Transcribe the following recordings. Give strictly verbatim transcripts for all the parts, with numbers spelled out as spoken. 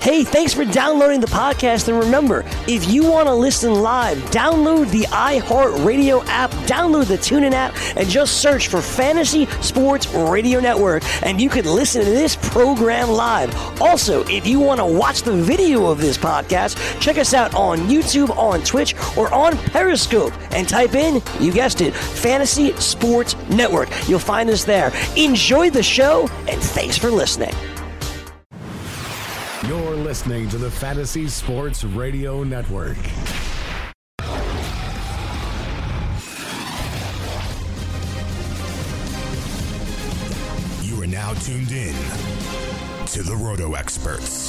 Hey, thanks for downloading the podcast. And remember, if you want to listen live, download the iHeartRadio app, download the TuneIn app, and just search for Fantasy Sports Radio Network, and you can listen to this program live. Also, if you want to watch the video of this podcast, check us out on YouTube, on Twitch, or on Periscope, and type in, you guessed it, Fantasy Sports Network. You'll find us there. Enjoy the show, and thanks for listening. You're listening to the Fantasy Sports Radio Network. You are now tuned in to the Roto Experts.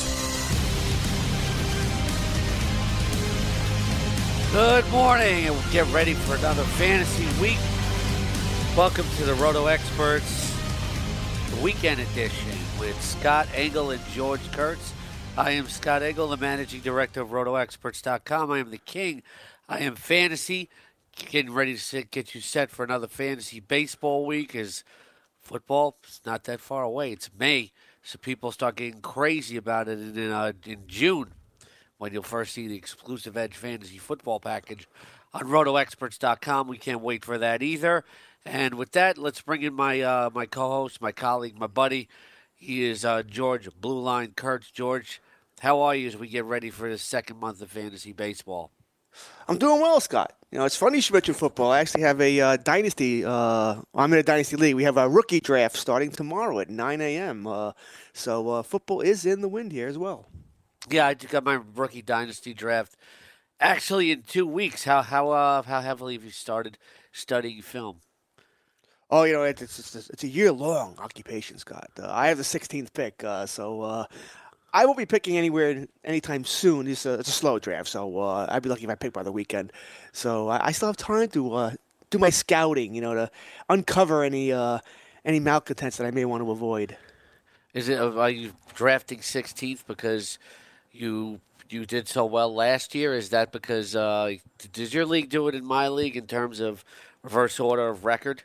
Good morning, and get ready for another fantasy week. Welcome to the Roto Experts, the weekend edition with Scott Engel and George Kurtz. I am Scott Engel, the managing director of Roto Experts dot com. I am the king. I am fantasy. Getting ready to sit, get you set for another fantasy baseball week. As football is not that far away. It's May, so people start getting crazy about it in uh, in June, when you'll first see the exclusive Edge Fantasy Football package on Roto Experts dot com. We can't wait for that either. And with that, let's bring in my uh, my co-host, my colleague, my buddy. He is uh, George Blue Line Kurtz. George, how are you as we get ready for the second month of fantasy baseball? I'm doing well, Scott. You know, it's funny you should mention football. I actually have a uh, dynasty. Uh, I'm in a dynasty league. We have a rookie draft starting tomorrow at nine a.m. Uh, so uh, football is in the wind here as well. Yeah, I got my rookie dynasty draft actually in two weeks. How how uh, how heavily have you started studying film? Oh, you know, it's it's, it's a year-long occupation, Scott. Uh, I have the sixteenth pick, uh, so uh, I won't be picking anywhere anytime soon. It's a, it's a slow draft, so uh, I'd be lucky if I pick by the weekend. So I, I still have time to uh, do my scouting, you know, to uncover any uh, any malcontents that I may want to avoid. Is it? Are you drafting sixteenth because you you did so well last year? Is that because uh, does your league do it in my league in terms of reverse order of record?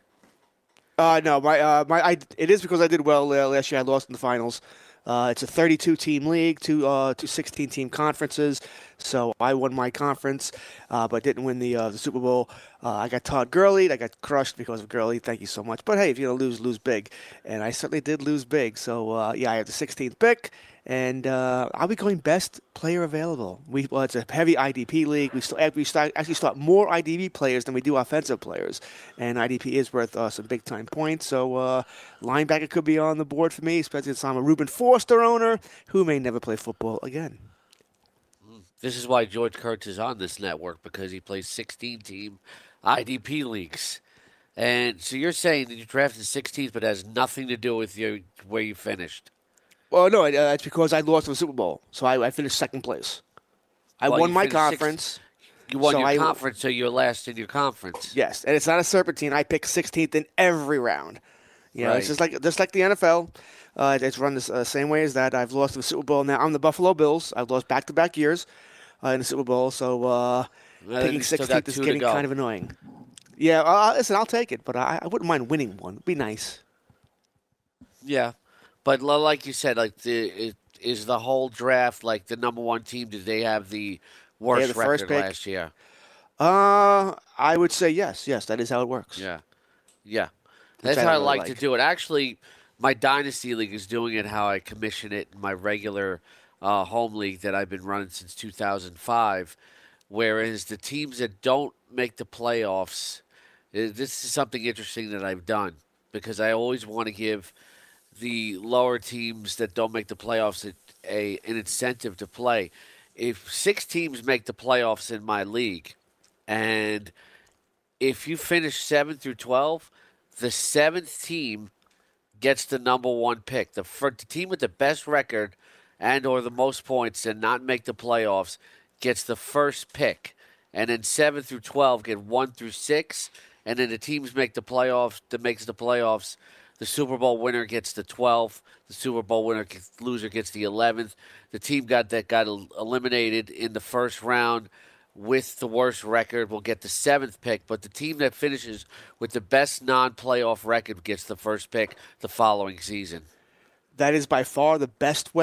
Uh, no, my uh, my I, it is because I did well uh, last year. I lost in the finals. Uh, it's a thirty-two team league, two uh, two sixteen team conferences. So I won my conference, uh, but didn't win the uh, the Super Bowl. Uh, I got Todd Gurley. I got crushed because of Gurley. Thank you so much. But hey, if you're gonna lose, lose big, and I certainly did lose big. So uh, yeah, I have the sixteenth pick, and uh, I'll be going best player available. We well, it's a heavy I D P league. We still we start, actually start more I D P players than we do offensive players, and I D P is worth uh, some big time points. So uh, linebacker could be on the board for me, especially since I'm a Reuben Foster owner who may never play football again. This is why George Kurtz is on this network, because he plays sixteen team I D P leagues. And so you're saying that you drafted sixteenth, but it has nothing to do with your where you finished. Well, no, uh, it's because I lost in the Super Bowl, so I, I finished second place. I Well, won you my finished conference. sixth. You won so your I- conference, so you're last in your conference. Yes, and it's not a serpentine. I picked sixteenth in every round. You know, Right. it's just like just like the N F L. Uh, it's run the uh, same way as that. I've lost in the Super Bowl. Now I'm the Buffalo Bills. I've lost back-to-back years uh, in the Super Bowl, so uh, Well, picking you still got sixteenth is two to getting go. kind of annoying. Yeah, uh, listen, I'll take it, but I, I wouldn't mind winning one. It'd be nice. Yeah, but li- like you said, like the it, is the whole draft like the number one team? Did they have the worst the first record pick. last year? Uh, I would say yes. Yes, that is how it works. Yeah, yeah. Which That's I how I don't like, really like. to do it. Actually, my dynasty league is doing it how I commission it in my regular uh, home league that I've been running since two thousand five. Whereas the teams that don't make the playoffs, uh, this is something interesting that I've done, because I always want to give the lower teams that don't make the playoffs a, a an incentive to play. If six teams make the playoffs in my league, and if you finish seven through twelve, the seventh team gets the number one pick. The, for, the team with the best record and or the most points and not make the playoffs gets the first pick. And then seven through twelve get one through six. And then the teams make the playoffs that makes the playoffs. The Super Bowl winner gets the twelfth. The Super Bowl winner gets, loser gets the eleventh. The team got that got el- eliminated in the first round with the worst record will get the seventh pick, but the team that finishes with the best non-playoff record gets the first pick the following season. That is by far the best way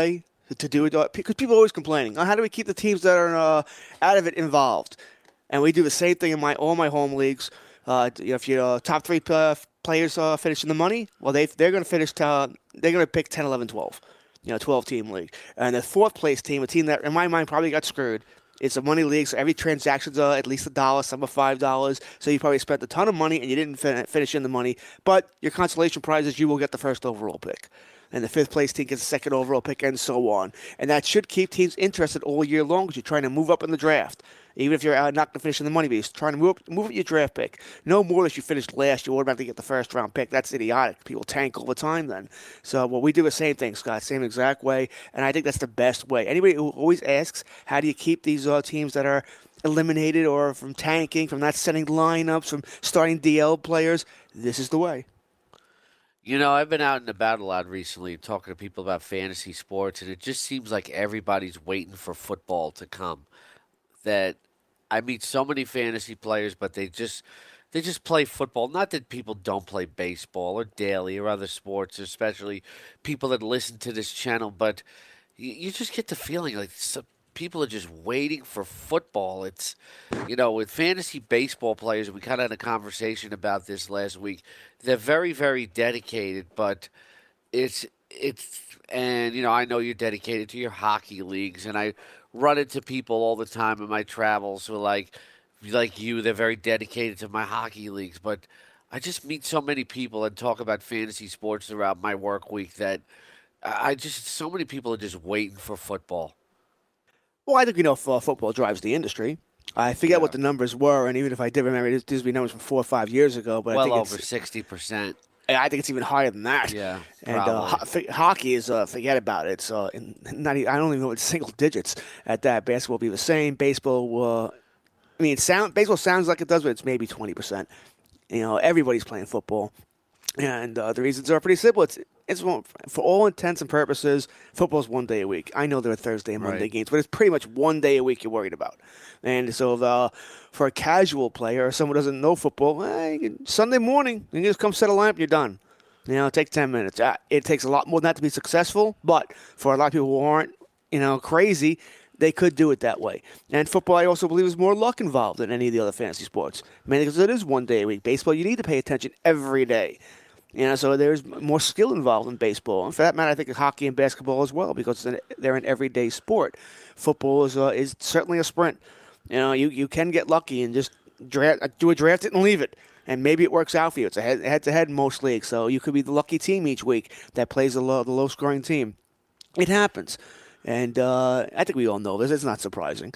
to do it, because people are always complaining. Oh, how do we keep the teams that are uh, out of it involved? And we do the same thing in my all my home leagues. Uh, you know, if your uh, top three uh, players uh, finish in the money, well, they they're going to finish. Uh, they're going to pick ten, eleven, twelve. You know, twelve team league. And the fourth place team, a team that in my mind probably got screwed. It's a money league, so every transaction's uh, at least a dollar, some are five dollars. So you probably spent a ton of money and you didn't fin- finish in the money. But your consolation prize is you will get the first overall pick. And the fifth place team gets the second overall pick, and so on. And that should keep teams interested all year long because you're trying to move up in the draft. Even if you're uh, not going to finish in the money, but you're trying to move up, move up your draft pick. No more that you finished last, you automatically get the first round pick. That's idiotic. People tank all the time then. So, well, we do the same thing, Scott, same exact way. And I think that's the best way. Anybody who always asks, how do you keep these uh, teams that are eliminated or from tanking, from not setting lineups, from starting D L players? This is the way. You know, I've been out and about a lot recently talking to people about fantasy sports, and it just seems like everybody's waiting for football to come. That I meet so many fantasy players, but they just they just play football. Not that people don't play baseball or daily or other sports, especially people that listen to this channel, but you, you just get the feeling like some people are just waiting for football. It's, you know, with fantasy baseball players, we kind of had a conversation about this last week. They're very, very dedicated, but it's it's and you know, I know you're dedicated to your hockey leagues, and I run into people all the time in my travels who are like like you, they're very dedicated to my hockey leagues, but I just meet so many people and talk about fantasy sports throughout my work week that I just so many people are just waiting for football. Well, I think, you know, uh, football drives the industry. I forget Yeah. what the numbers were, and even if I did remember, these would be numbers from four or five years ago. But Well I think over it's, sixty percent. I think it's even higher than that. Yeah, and uh, probably. ho- hockey is uh, forget about it. It's uh, in, not even, I don't even know it's single digits at that. Basketball will be the same. Baseball, uh, I mean, sound baseball sounds like it does, but it's maybe twenty percent. You know, everybody's playing football, and uh, the reasons are pretty simple. It's it's one, for all intents and purposes, football's one day a week. I know there are Thursday and Monday Right. games, but it's pretty much one day a week you're worried about. And so uh, for a casual player or someone who doesn't know football, eh, you can, Sunday morning, you can just come set a lineup, you're done. You know, take ten minutes. Uh, it takes a lot more than that to be successful, but for a lot of people who aren't, you know, crazy, they could do it that way. And football, I also believe, is more luck involved than any of the other fantasy sports. Mainly because it is one day a week. Baseball, you need to pay attention every day. You know, so there's more skill involved in baseball. And for that matter, I think hockey and basketball as well, because they're an everyday sport. Football is uh, is certainly a sprint. You know, you, you can get lucky and just draft, do a draft it and leave it. And maybe it works out for you. It's a head, head-to-head in most leagues, so you could be the lucky team each week that plays the, low, the low-scoring team. It happens. And uh, I think we all know this. It's not surprising.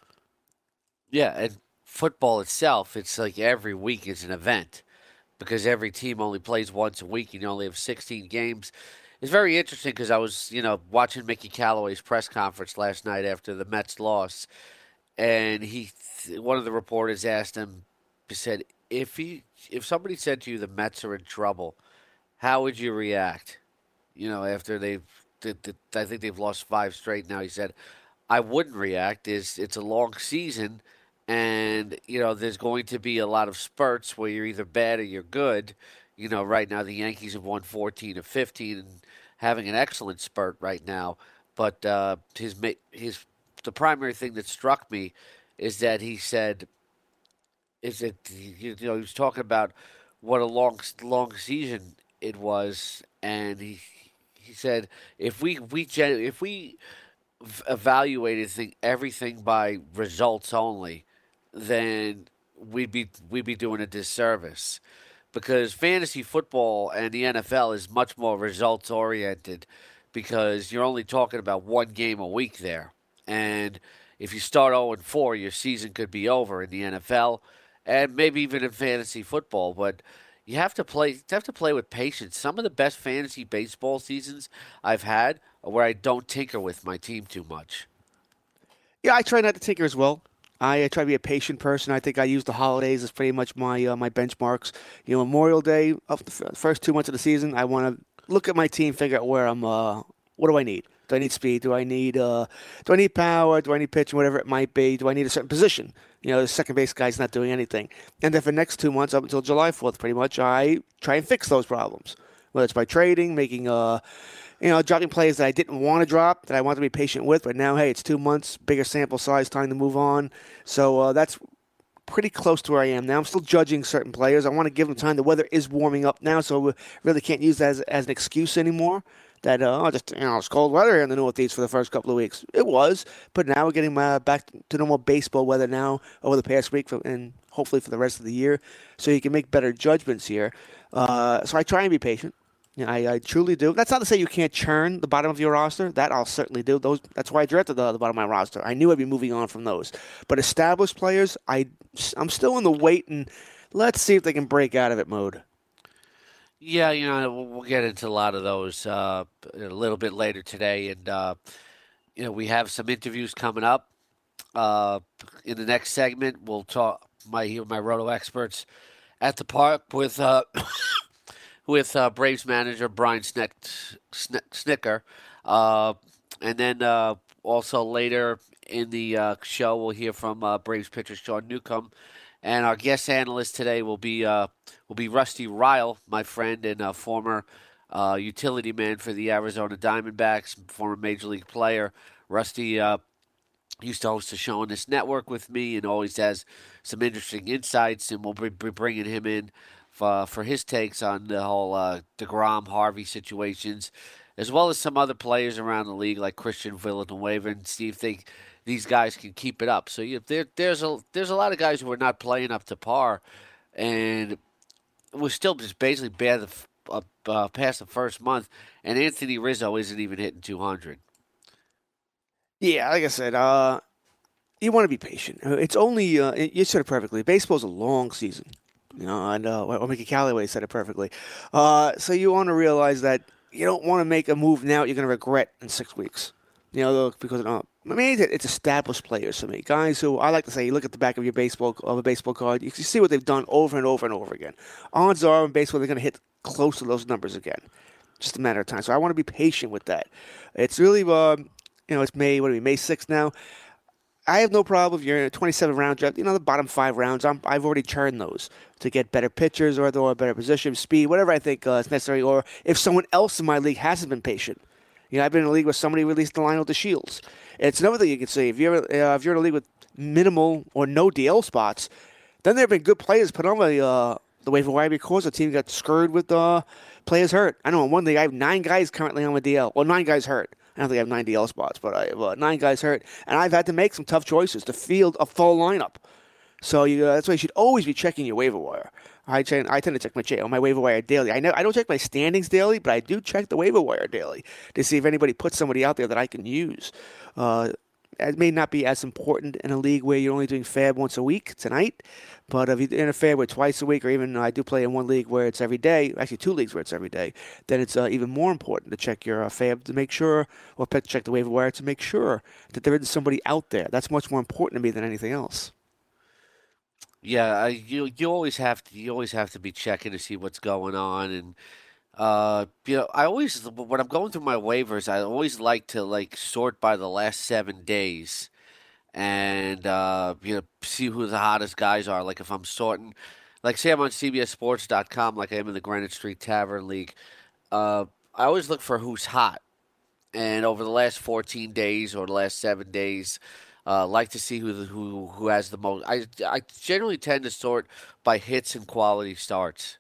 Yeah, and football itself, it's like every week is an event because every team only plays once a week and you only have sixteen games. It's very interesting because I was, you know, watching Mickey Callaway's press conference last night after the Mets loss, and he, one of the reporters asked him, he said, if he, if somebody said to you the Mets are in trouble, how would you react? You know, after they've, I think they've lost five straight now. He said, I wouldn't react. Is it's a long season, and you know there's going to be a lot of spurts where you're either bad or you're good. You know, right now the Yankees have won fourteen of fifteen and having an excellent spurt right now. But uh, his his the primary thing that struck me is that he said, is that you know he was talking about what a long long season it was, and he he said if we we if we evaluated thing, everything by results only, then we'd be we'd be doing a disservice, because fantasy football and the N F L is much more results oriented, because you're only talking about one game a week there, and if you start oh and four, your season could be over in the N F L, and maybe even in fantasy football. But you have to play. You have to play with patience. Some of the best fantasy baseball seasons I've had are where I don't tinker with my team too much. Yeah, I try not to tinker as well. I, I try to be a patient person. I think I use the holidays as pretty much my uh, my benchmarks. You know, Memorial Day, of the f- first two months of the season, I want to look at my team, figure out where I'm. Uh, what do I need? Do I need speed? Do I need uh, do I need power? Do I need pitching? Whatever it might be. Do I need a certain position? You know, the second base guy's not doing anything. And then for the next two months, up until July fourth, pretty much, I try and fix those problems. Whether it's by trading, making uh, you know, dropping players that I didn't want to drop, that I wanted to be patient with. But now, hey, it's two months, bigger sample size, time to move on. So uh, that's pretty close to where I am now. I'm still judging certain players. I want to give them time. The weather is warming up now, so we really can't use that as, as an excuse anymore. That, uh, oh, just, you know, it's cold weather here in the Northeast for the first couple of weeks. It was, but now we're getting uh, back to normal baseball weather now over the past week for, and hopefully for the rest of the year, so you can make better judgments here. Uh, so I try and be patient. You know, I, I truly do. That's not to say you can't churn the bottom of your roster. That I'll certainly do. Those. That's why I drafted the, the bottom of my roster. I knew I'd be moving on from those. But established players, I, I'm still in the wait and let's see if they can break out of it mode. Yeah, you know, we'll get into a lot of those uh, a little bit later today. And, uh, you know, we have some interviews coming up. Uh, in the next segment, we'll talk my my Roto experts at the park with uh, with uh, Braves manager Brian Snick, Snick, Snitker. Uh, and then uh, also later in the uh, show, we'll hear from uh, Braves pitcher Sean Newcomb. And our guest analyst today will be uh, will be Rusty Ryle, my friend and uh, former uh, utility man for the Arizona Diamondbacks, former Major League player. Rusty uh, used to host a show on this network with me and always has some interesting insights, and we'll be bringing him in for, for his takes on the whole uh, DeGrom, Harvey situations, as well as some other players around the league like Christian Villanueva and Steve think these guys can keep it up. So you, there, there's a there's a lot of guys who are not playing up to par, and we're still just basically bad uh, uh, past the first month. And Anthony Rizzo isn't even hitting two hundred. Yeah, like I said, uh, you want to be patient. It's only uh, you said it perfectly. Baseball's a long season, you know, and uh, well, Mickey Callaway said it perfectly. Uh, so you want to realize that you don't want to make a move now you're going to regret in six weeks. You know, because uh, I mean, it's established players for me. Guys who, I like to say, you look at the back of your baseball of a baseball card, you can see what they've done over and over and over again. Odds are in baseball they're going to hit close to those numbers again. Just a matter of time. So I want to be patient with that. It's really, uh, you know, it's May, what are we, May sixth now? I have no problem if you're in a twenty-seven round draft. You know, the bottom five rounds, I'm, I've already churned those to get better pitchers or, or better position, speed, whatever I think uh, is necessary. Or if someone else in my league hasn't been patient. You know, I've been in a league where somebody released the Lionel DeShields. It's another thing you can say. If you're uh, if you're in a league with minimal or no D L spots, then there have been good players put on the uh, the waiver wire because the team got screwed with uh, players hurt. I know in one league I have nine guys currently on the D L. Well, nine guys hurt. I don't think I have nine D L spots, but I have uh, nine guys hurt, and I've had to make some tough choices to field a full lineup. So you, uh, that's why you should always be checking your waiver wire. I tend, I tend to check my cha- my waiver wire daily. I know I don't check my standings daily, but I do check the waiver wire daily to see if anybody puts somebody out there that I can use. Uh, it may not be as important in a league where you're only doing fab once a week tonight, but if you're in a fab where twice a week, or even I do play in one league where it's every day, actually two leagues where it's every day, then it's uh, even more important to check your uh, fab to make sure, or check the waiver wire to make sure that there isn't somebody out there. That's much more important to me than anything else. Yeah, I, you you always have to you always have to be checking to see what's going on, and uh, you know, I always when I'm going through my waivers, I always like to like sort by the last seven days, and uh, you know, see who the hottest guys are. Like if I'm sorting, like say I'm on C B S Sports dot com, like I am in the Granite Street Tavern League, uh, I always look for who's hot, and over the last fourteen days or the last seven days. Uh, like to see who who who has the most. I I generally tend to sort by hits and quality starts.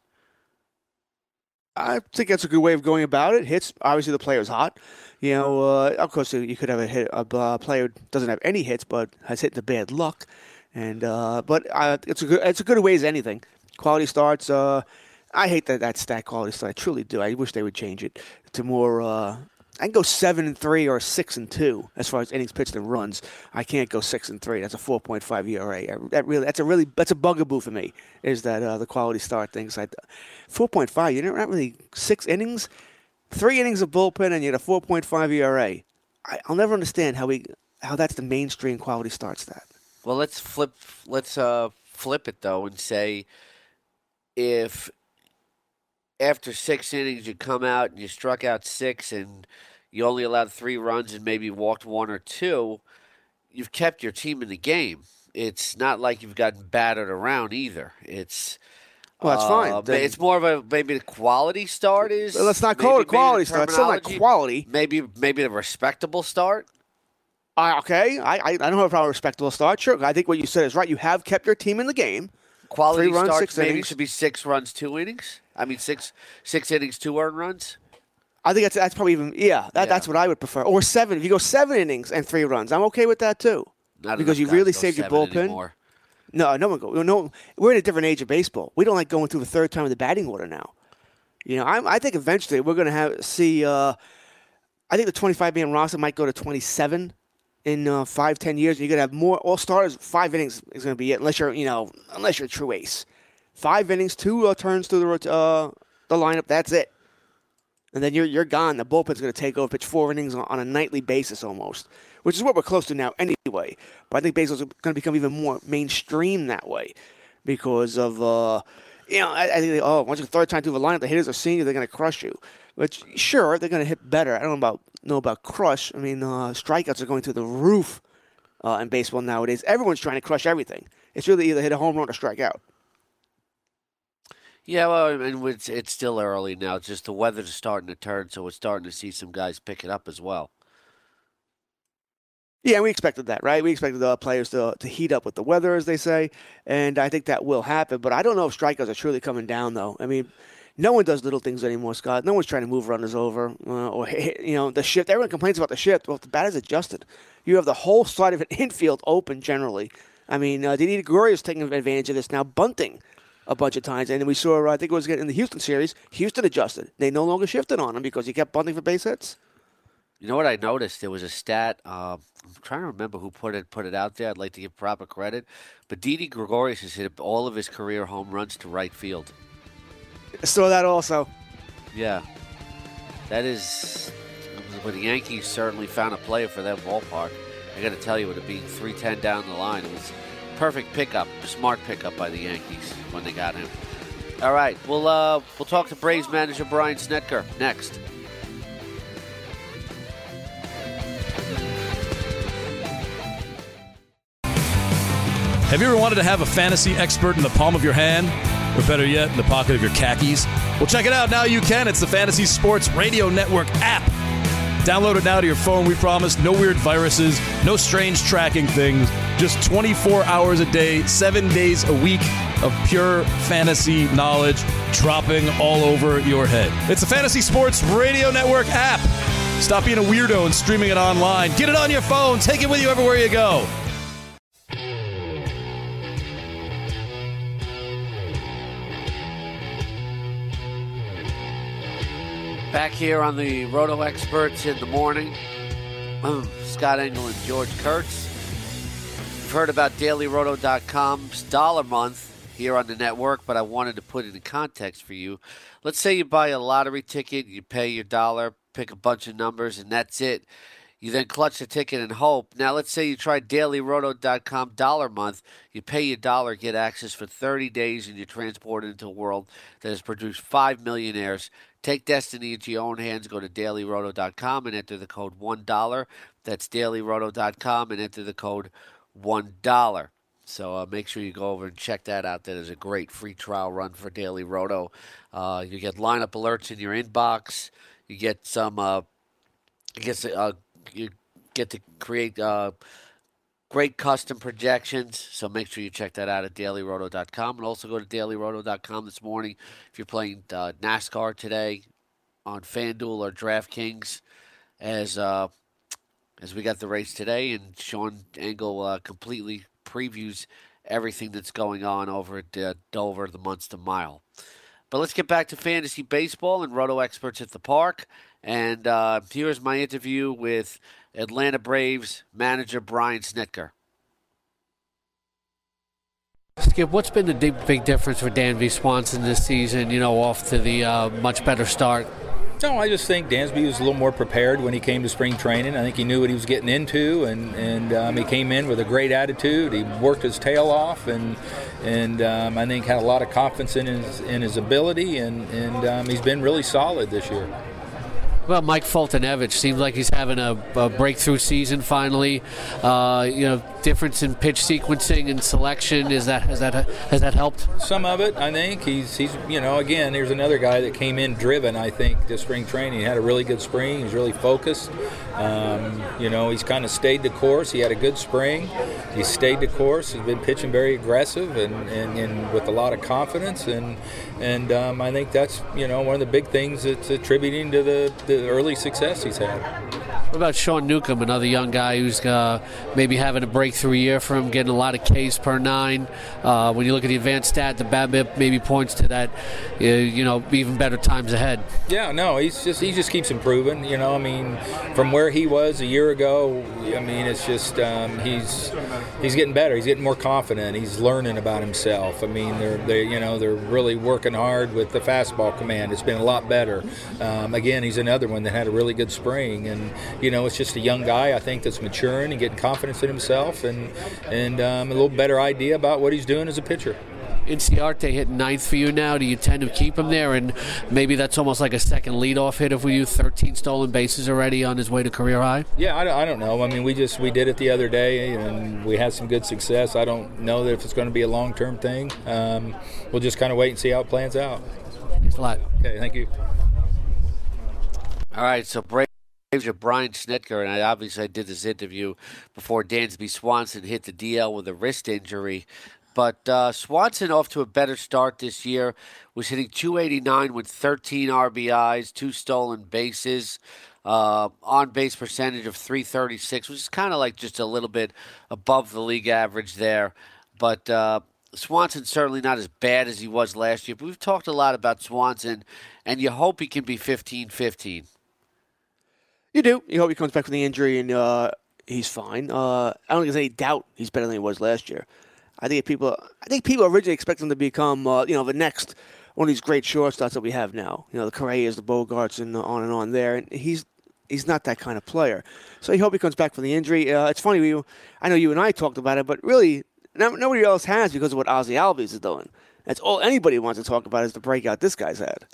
I think that's a good way of going about it. Hits, obviously the player's hot. You know, uh, of course you could have a hit a uh, player who doesn't have any hits but has hit the bad luck, and uh, but uh, it's a good it's a good way as anything. Quality starts. Uh, I hate that that stat quality start. I truly do. I wish they would change it to more. Uh, I can go seven and three or six and two as far as innings pitched and runs. I can't go six and three. That's a four point five E R A. That really, that's a really, that's a bugaboo for me. Is that uh, the quality start things? Like four point five. You're not really six innings, three innings of bullpen, and you had a four point five E R A. I, I'll never understand how we how that's the mainstream quality start stat. Well, let's flip. Let's uh, flip it though and say if. After six innings, you come out and you struck out six and you only allowed three runs and maybe walked one or two, you've kept your team in the game. It's not like you've gotten battered around either. It's Well, that's fine. Uh, Then- it's more of a maybe the quality start is. Well, let's not call maybe- it a quality maybe the start. It's still not terminology. quality. Maybe maybe the respectable start. Uh, okay, I, I I don't have a problem with respectable start. Sure, I think what you said is right. You have kept your team in the game. Quality Three runs, starts six maybe innings. should be six runs, two innings. I mean six six innings, two earned runs. I think that's that's probably even yeah, that, Yeah. that's what I would prefer. Or seven. If you go seven innings and three runs, I'm okay with that too. Not Because enough you guys really go saved your seven bullpen. anymore. No, no one go. No, we're in a different age of baseball. We don't like going through the third time of the batting order now. You know, I, I think eventually we're going to have see. Uh, I think the twenty-five man roster might go to twenty-seven in uh, five, ten years. You're going to have more all starters. Five innings is going to be it, unless you're you know unless you're a true ace. Five innings, two uh, turns through the rot- uh, the lineup. That's it. And then you're you're gone. The bullpen's going to take over, pitch four innings on, on a nightly basis almost, which is what we're close to now anyway. But I think baseball's going to become even more mainstream that way because of, uh, you know, I, I think, they, oh, once you third time through the lineup, the hitters are seeing you, they're going to crush you. Which, sure, they're going to hit better. I don't know about know about crush. I mean, uh, strikeouts are going through the roof uh, in baseball nowadays. Everyone's trying to crush everything. It's really either hit a home run or strike out. Yeah, well, I mean, it's, it's still early now. It's just the weather's starting to turn, so we're starting to see some guys pick it up as well. Yeah, we expected that, right? We expected the players to to heat up with the weather, as they say, and I think that will happen. But I don't know if strikeouts are truly coming down, though. I mean, no one does little things anymore, Scott. No one's trying to move runners over uh, or hit, you know the shift. Everyone complains about the shift. Well, if the batter's adjusted, you have the whole side of an infield open generally. I mean, uh, Didi Gregorius taking advantage of this now, bunting a bunch of times, and then we saw. I think it was in the Houston series. Houston adjusted. They no longer shifted on him because he kept bunting for base hits. You know what I noticed? There was a stat. Uh, I'm trying to remember who put it put it out there. I'd like to give proper credit, but Didi Gregorius has hit all of his career home runs to right field. Saw that also. Yeah, that is. Well, the Yankees certainly found a player for that ballpark. I got to tell you, with it being three ten down the line, it was perfect pickup, smart pickup by the Yankees when they got him. All right, we'll uh, we'll talk to Braves manager Brian Snitker next. Have you ever wanted to have a fantasy expert in the palm of your hand? Or better yet, in the pocket of your khakis? Well, check it out. Now you can. It's the Fantasy Sports Radio Network app. Download it now to your phone, we promise. No weird viruses, no strange tracking things. Just twenty-four hours a day, seven days a week of pure fantasy knowledge dropping all over your head. It's the Fantasy Sports Radio Network app. Stop being a weirdo and streaming it online. Get it on your phone. Take it with you everywhere you go. Back here on the Roto Experts in the morning, Scott Engel and George Kurtz. You've heard about Daily Roto dot com's dollar month here on the network, but I wanted to put it in context for you. Let's say you buy a lottery ticket, you pay your dollar, pick a bunch of numbers, and that's it. You then clutch the ticket and hope. Now, let's say you try Daily Roto dot com dollar month. You pay your dollar, get access for thirty days, and you're transported into a world that has produced five millionaires. Take destiny into your own hands. Go to Daily Roto dot com and enter the code one dollar. That's Daily Roto dot com and enter the code one dollar. So uh, make sure you go over and check that out. That is a great free trial run for Daily Roto. Uh, you get lineup alerts in your inbox. You get some. Uh, you get uh, you get to create uh, great custom projections. So make sure you check that out at Daily Roto dot com. And also go to Daily Roto dot com this morning if you're playing uh, NASCAR today on FanDuel or DraftKings. As uh, as we got the race today, and Sean Engel uh, completely previews everything that's going on over at uh, Dover, the Munster Mile. But let's get back to fantasy baseball and Roto Experts at the Park. And uh, here's my interview with Atlanta Braves manager Brian Snitker. Skip, what's been the big, big difference for Dansby Swanson this season, you know, off to the uh, much better start? No, I just think Dansby was a little more prepared when he came to spring training. I think he knew what he was getting into, and, and um, he came in with a great attitude. He worked his tail off, and and um, I think had a lot of confidence in his in his ability, and, and um, he's been really solid this year. Well, Mike Fultonevich seems like he's having a, a breakthrough season finally. Uh, you know, difference in pitch sequencing and selection, is that has that has that helped? Some of it, I think. He's he's you know, again, there's another guy that came in driven, I think, to spring training. He had a really good spring. He's really focused. Um, you know, he's kind of stayed the course. He had a good spring. He stayed the course. He's been pitching very aggressive and, and, and with a lot of confidence. And and um, I think that's, you know, one of the big things that's attributing to the, the early success he's had. What about Sean Newcomb, another young guy who's uh, maybe having a breakthrough year for him, getting a lot of Ks per nine? Uh, when you look at the advanced stat, the BABIP maybe points to that, uh, you know, even better times ahead. Yeah, no, he's just he just keeps improving. You know, I mean, from where he was a year ago, I mean, it's just um, he's he's getting better. He's getting more confident. He's learning about himself. I mean, they're they you know they're really working hard with the fastball command. It's been a lot better. Um, again, he's another one that had a really good spring, and you know, it's just a young guy, I think, that's maturing and getting confidence in himself and and um, a little better idea about what he's doing as a pitcher. Inciarte hitting ninth for you now. Do you tend to keep him there? And maybe that's almost like a second leadoff hit if we do thirteen stolen bases already on his way to career high? Yeah, I don't, I don't know. I mean, we just we did it the other day, and we had some good success. I don't know that if it's going to be a long-term thing. Um, we'll just kind of wait and see how it plans out. Thanks a lot. Okay, thank you. All right, so break. Brian Snitker, and I obviously I did this interview before Dansby Swanson hit the D L with a wrist injury. But uh, Swanson off to a better start this year, was hitting two eighty-nine with thirteen R B Is, two stolen bases, uh, on-base percentage of three thirty-six, which is kind of like just a little bit above the league average there. But uh, Swanson's certainly not as bad as he was last year. But we've talked a lot about Swanson, and you hope he can be fifteen fifteen. You do. You hope he comes back from the injury and uh, he's fine. Uh, I don't think there's any doubt he's better than he was last year. I think people. I think people originally expect him to become, uh, you know, the next one of these great shortstops that we have now. You know, the Correas, the Bogarts, and on and on there. And he's he's not that kind of player. So I hope he comes back from the injury. Uh, it's funny. We, I know you and I talked about it, but really, no, nobody else has because of what Ozzie Albies is doing. That's all anybody wants to talk about is the breakout this guy's had.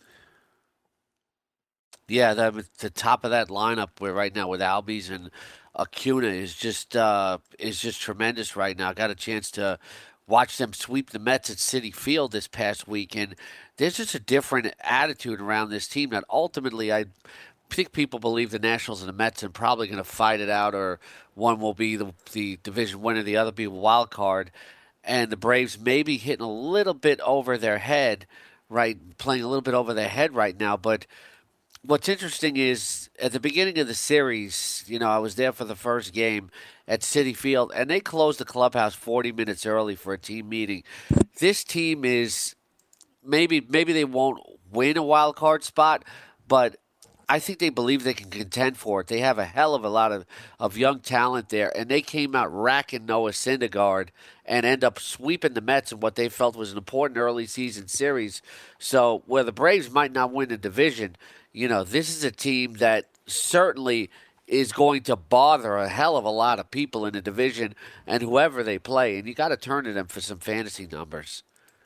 Yeah, the, the top of that lineup we're right now with Albies and Acuna is just uh, is just tremendous right now. Got a chance to watch them sweep the Mets at Citi Field this past week, and there's just a different attitude around this team that ultimately I think people believe the Nationals and the Mets are probably going to fight it out, or one will be the, the division winner, the other be a wild card, and the Braves maybe hitting a little bit over their head, right, playing a little bit over their head right now, but what's interesting is at the beginning of the series, you know, I was there for the first game at Citi Field, and they closed the clubhouse forty minutes early for a team meeting. This team is maybe maybe they won't win a wild card spot, but I think they believe they can contend for it. They have a hell of a lot of, of young talent there, and they came out racking Noah Syndergaard and end up sweeping the Mets in what they felt was an important early season series. So where the Braves might not win the division, you know, this is a team that certainly is going to bother a hell of a lot of people in the division and whoever they play, and you got to turn to them for some fantasy numbers.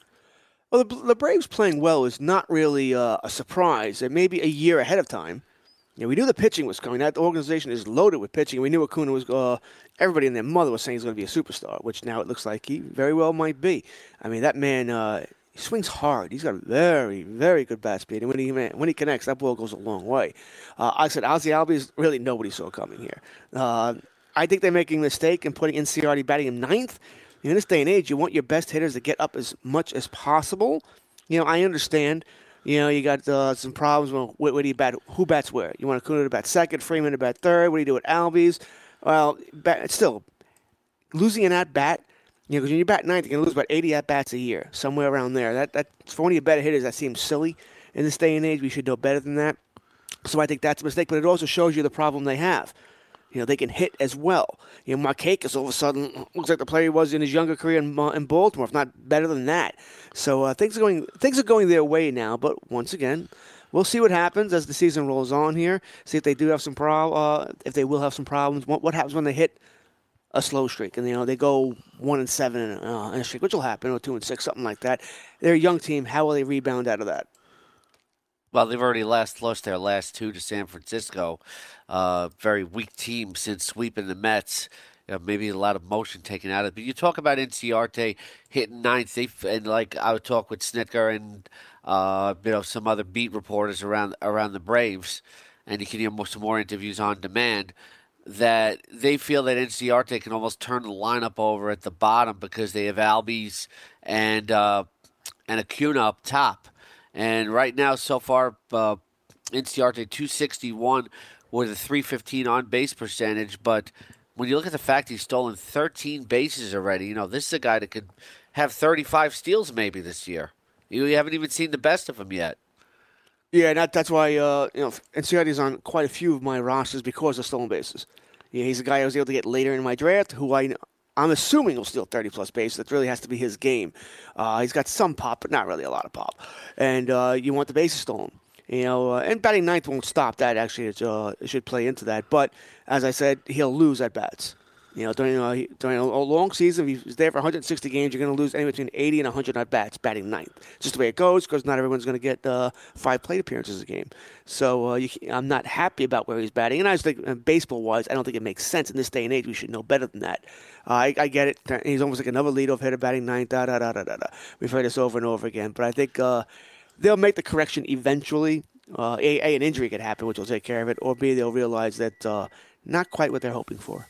Well, the, the Braves playing well is not really uh, a surprise. It may be a year ahead of time. You know, we knew the pitching was coming. That organization is loaded with pitching. We knew Acuna was. Uh, everybody and their mother was saying he's going to be a superstar, which now it looks like he very well might be. I mean, that man uh, he swings hard. He's got a very, very good bat speed, and when he when he connects, that ball goes a long way. Uh, I said Ozzie Albies, really nobody saw coming here. Uh, I think they're making a mistake in putting Inciarte batting him ninth. In this day and age, you want your best hitters to get up as much as possible. You know, I understand. You know, you got uh, some problems with where, where do you bat, who bats where. You want Acuna to bat second, Freeman to bat third. What do you do with Albies? Well, bat, still, losing an at-bat, you know, because when you bat ninth, you're going to lose about eighty at-bats a year, somewhere around there. That, that for one of your better hitters, that seems silly. In this day and age, we should know better than that. So I think that's a mistake, but it also shows you the problem they have. You know, they can hit as well. You know, Markakis all of a sudden looks like the player he was in his younger career in, uh, in Baltimore, if not better than that. So uh, things are going things are going their way now. But once again, we'll see what happens as the season rolls on here. See if they do have some prob- uh, if they will have some problems. What, what happens when they hit a slow streak and you know they go one and seven in a, uh, in a streak, which will happen, or two and six, something like that. They're a young team. How will they rebound out of that? Well, they've already last lost their last two to San Francisco. Uh, very weak team since sweeping the Mets. You know, maybe a lot of motion taken out of it. But you talk about Inciarte hitting ninth, they, and like I would talk with Snitker and uh, you know some other beat reporters around around the Braves, and you can hear more, some more interviews on demand, that they feel that Inciarte can almost turn the lineup over at the bottom because they have Albies and uh, and Acuna up top. And right now, so far, uh, Inciarte two sixty-one with a three fifteen on-base percentage. But when you look at the fact he's stolen thirteen bases already, you know, this is a guy that could have thirty-five steals maybe this year. You haven't even seen the best of him yet. Yeah, and that, that's why uh, you know Inciarte's on quite a few of my rosters because of stolen bases. Yeah, he's a guy I was able to get later in my draft who I I'm assuming he'll steal thirty-plus bases. That really has to be his game. Uh, he's got some pop, but not really a lot of pop. And uh, you want the bases stolen. You know, uh, and batting ninth won't stop that. Actually, it, uh, it should play into that. But as I said, he'll lose at bats. You know, during, uh, during a long season, if he's there for one hundred sixty games, you're going to lose anywhere between eighty and one hundred at bats batting ninth. Just the way it goes, because not everyone's going to get uh, five plate appearances a game. So uh, you, I'm not happy about where he's batting. And I just think, uh, baseball-wise, I don't think it makes sense. In this day and age, we should know better than that. Uh, I, I get it. He's almost like another leadoff hitter batting ninth, da, da, da, da, da, da. We've heard this over and over again. But I think uh, they'll make the correction eventually. Uh, a, a, an injury could happen, which will take care of it. Or B, they'll realize that uh, not quite what they're hoping for.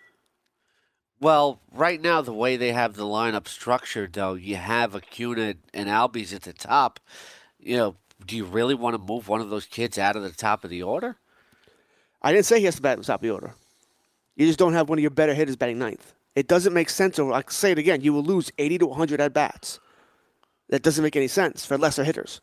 Well, right now, the way they have the lineup structured, though, you have Acuna and Albies at the top. You know, do you really want to move one of those kids out of the top of the order? I didn't say he has to bat at the top of the order. You just don't have one of your better hitters batting ninth. It doesn't make sense. Or I'll say it again, you will lose eighty to one hundred at bats. That doesn't make any sense for lesser hitters.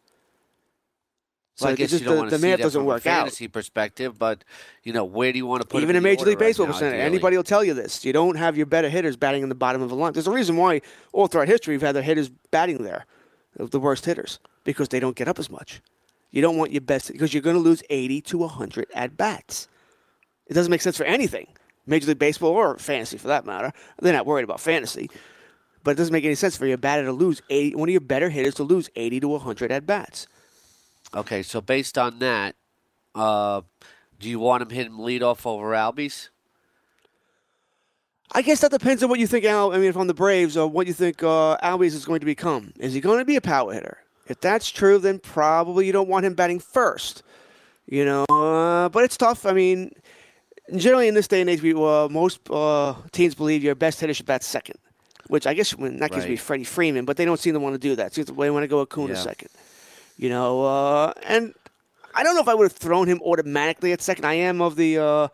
So like, I guess just you don't the, want the to see math that doesn't from work a out. fantasy perspective, but you know, where do you want to put even it in Major League Baseball right percentage? Now, anybody will tell you this. You don't have your better hitters batting in the bottom of the line. There's a reason why all throughout history we've had their hitters batting there, the worst hitters, because they don't get up as much. You don't want your best because you're going to lose eighty to one hundred at bats. It doesn't make sense for anything, Major League Baseball or fantasy for that matter. They're not worried about fantasy, but it doesn't make any sense for your batter to lose eighty, one of your better hitters to lose eighty to one hundred at bats. Okay, so based on that, uh, do you want him hitting leadoff over Albies? I guess that depends on what you think, Al. I mean, if on the Braves, or what you think uh, Albies is going to become. Is he going to be a power hitter? If that's true, then probably you don't want him batting first. You know, uh, but it's tough. I mean, generally in this day and age, we, uh, most uh, teams believe your best hitter should bat second, which I guess in that case would be Freddie Freeman, but they don't seem to want to do that. Seems they want to go Acuna yeah. second. You know, uh, and I don't know if I would have thrown him automatically at second. I am of the, uh,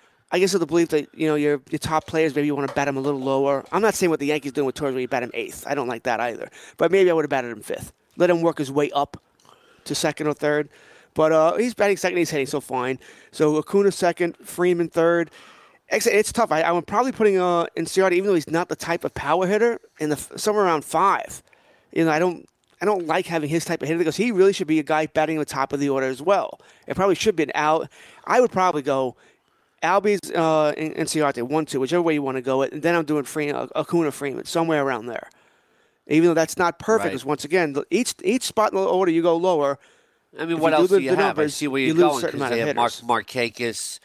I guess, of the belief that, you know, your your top players, maybe you want to bat him a little lower. I'm not saying what the Yankees doing with Torres where you bat him eighth. I don't like that either. But maybe I would have batted him fifth. Let him work his way up to second or third. But uh, he's batting second. He's hitting so fine. So Acuna second, Freeman third. It's tough. I, I'm probably putting uh, Inciarte, even though he's not the type of power hitter, in the somewhere around five. You know, I don't. I don't like having his type of hitter because he really should be a guy batting at the top of the order as well. It probably should be an Al. I would probably go Albies uh, and Inciarte, one, two, whichever way you want to go it. And then I'm doing Freeman, uh, Acuna Freeman, somewhere around there. Even though that's not perfect, because right. once again, each each spot in the order you go lower. I mean, what else do, do you the have? Numbers, I see where you're you going because they have Mark, Markakis,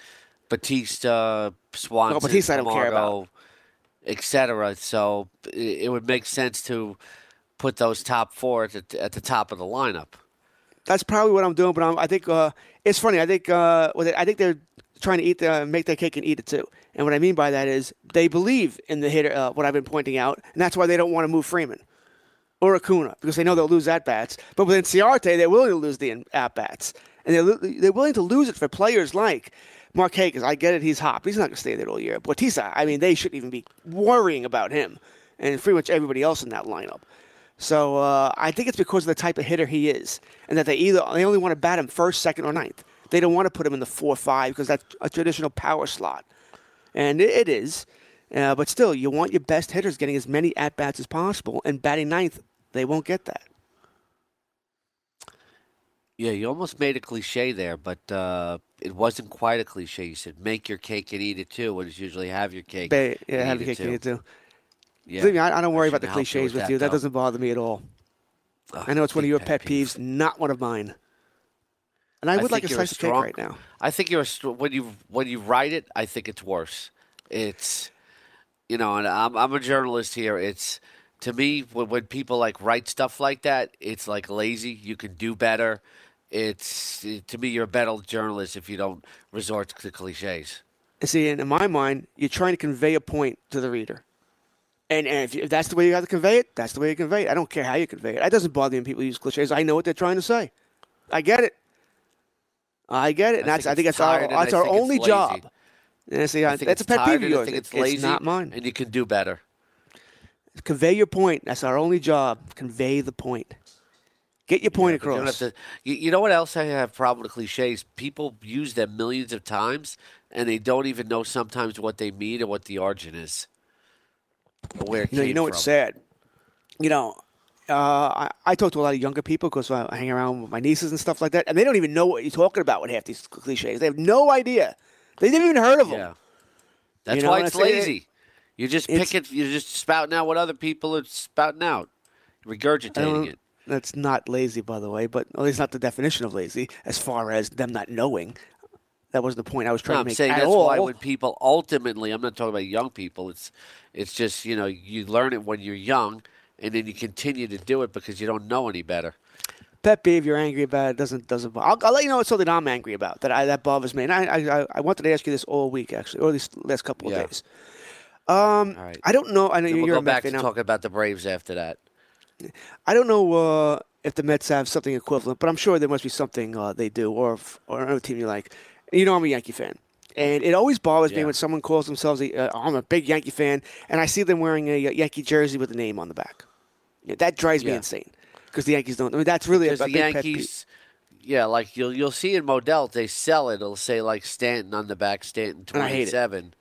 Batista, Swanson, no, Batista I don't care about. et cetera. So it would make sense to put those top four at the, at the top of the lineup. That's probably what I'm doing, but I'm, I think uh, it's funny. I think uh, I think they're trying to eat the, make their cake and eat it too. And what I mean by that is they believe in the hitter, uh, what I've been pointing out, and that's why they don't want to move Freeman or Acuna because they know they'll lose at-bats. But with Inciarte, they're willing to lose the at-bats. And they're, they're willing to lose it for players like Markakis. I get it, he's hot. He's not going to stay there all year. Batista, I mean, they shouldn't even be worrying about him and pretty much everybody else in that lineup. So uh, I think it's because of the type of hitter he is, and that they either they only want to bat him first, second, or ninth. They don't want to put him in the four, five because that's a traditional power slot, and it, it is. Uh, but still, you want your best hitters getting as many at bats as possible, and batting ninth, they won't get that. Yeah, you almost made a cliche there, but uh, it wasn't quite a cliche. You said make your cake and eat it too, when it's usually have your cake. Ba- yeah, have your cake and eat it too. Yeah, me, I, I don't worry I about the cliches with with that, you. Though. That doesn't bother me at all. Uh, I know it's one of your pet peeves, peeves, not one of mine. And I would think like a you're slice of cake strong- right now. I think you're a, str- when you when you write it, I think it's worse. It's you know, and I'm I'm a journalist here. It's to me when, when people like write stuff like that, it's like lazy. You can do better. It's to me, you're a better journalist if you don't resort to cliches. And see, in my mind, you're trying to convey a point to the reader. And, and if, you, if that's the way you have to convey it, that's the way you convey it. I don't care how you convey it. It doesn't bother me when people use cliches. I know what they're trying to say. I get it. I get it. And I that's, think I think it's that's our, tired and that's I our think it's only lazy. job. And see, I think that's a it's pet tired peeve of and I yours. think it's It's lazy, not mine. and you can do better. Convey your point. That's our only job. Convey the point. Get your point But you don't across. have to- you, you know what else I have a problem with cliches? People use them millions of times, and they don't even know sometimes what they mean or what the origin is. Or where it You know, you came know from. what's sad? You know, uh, I, I talk to a lot of younger people because I hang around with my nieces and stuff like that, and they don't even know what you're talking about with half these cliches. They have no idea. They never even heard of them. Yeah. That's You know, why and it's I say it- lazy. You just it's- pick it. You're just spouting out what other people are spouting out, regurgitating it. That's not lazy, by the way, but at least not the definition of lazy as far as them not knowing. That was the point I was trying No, to I'm make saying at that's all. why when people ultimately, I'm not talking about young people. It's it's just you know you learn it when you're young, and then you continue to do it because you don't know any better. Pet peeve you're angry about it doesn't doesn't. I'll, I'll let you know what's something I'm angry about that I that bothers me. And I I, I wanted to ask you this all week actually, or these last couple of Yeah. days. Um, All right. I don't know. I know Then we'll you're go a Met back to fan. I'm- talking about the Braves after that. I don't know uh, if the Mets have something equivalent, but I'm sure there must be something uh, they do, or if, or another team you like. You know, I'm a Yankee fan, and it always bothers me Yeah. when someone calls themselves a, uh, I'm a big Yankee fan, and I see them wearing a Yankee jersey with a name on the back. Yeah, that drives me Yeah. insane because the Yankees don't. I mean, that's really a, Because a the big pet peeve. Yankees, yeah, like you'll you'll see in Modell, they sell it. It'll say like Stanton on the back, Stanton And I hate it. twenty-seven,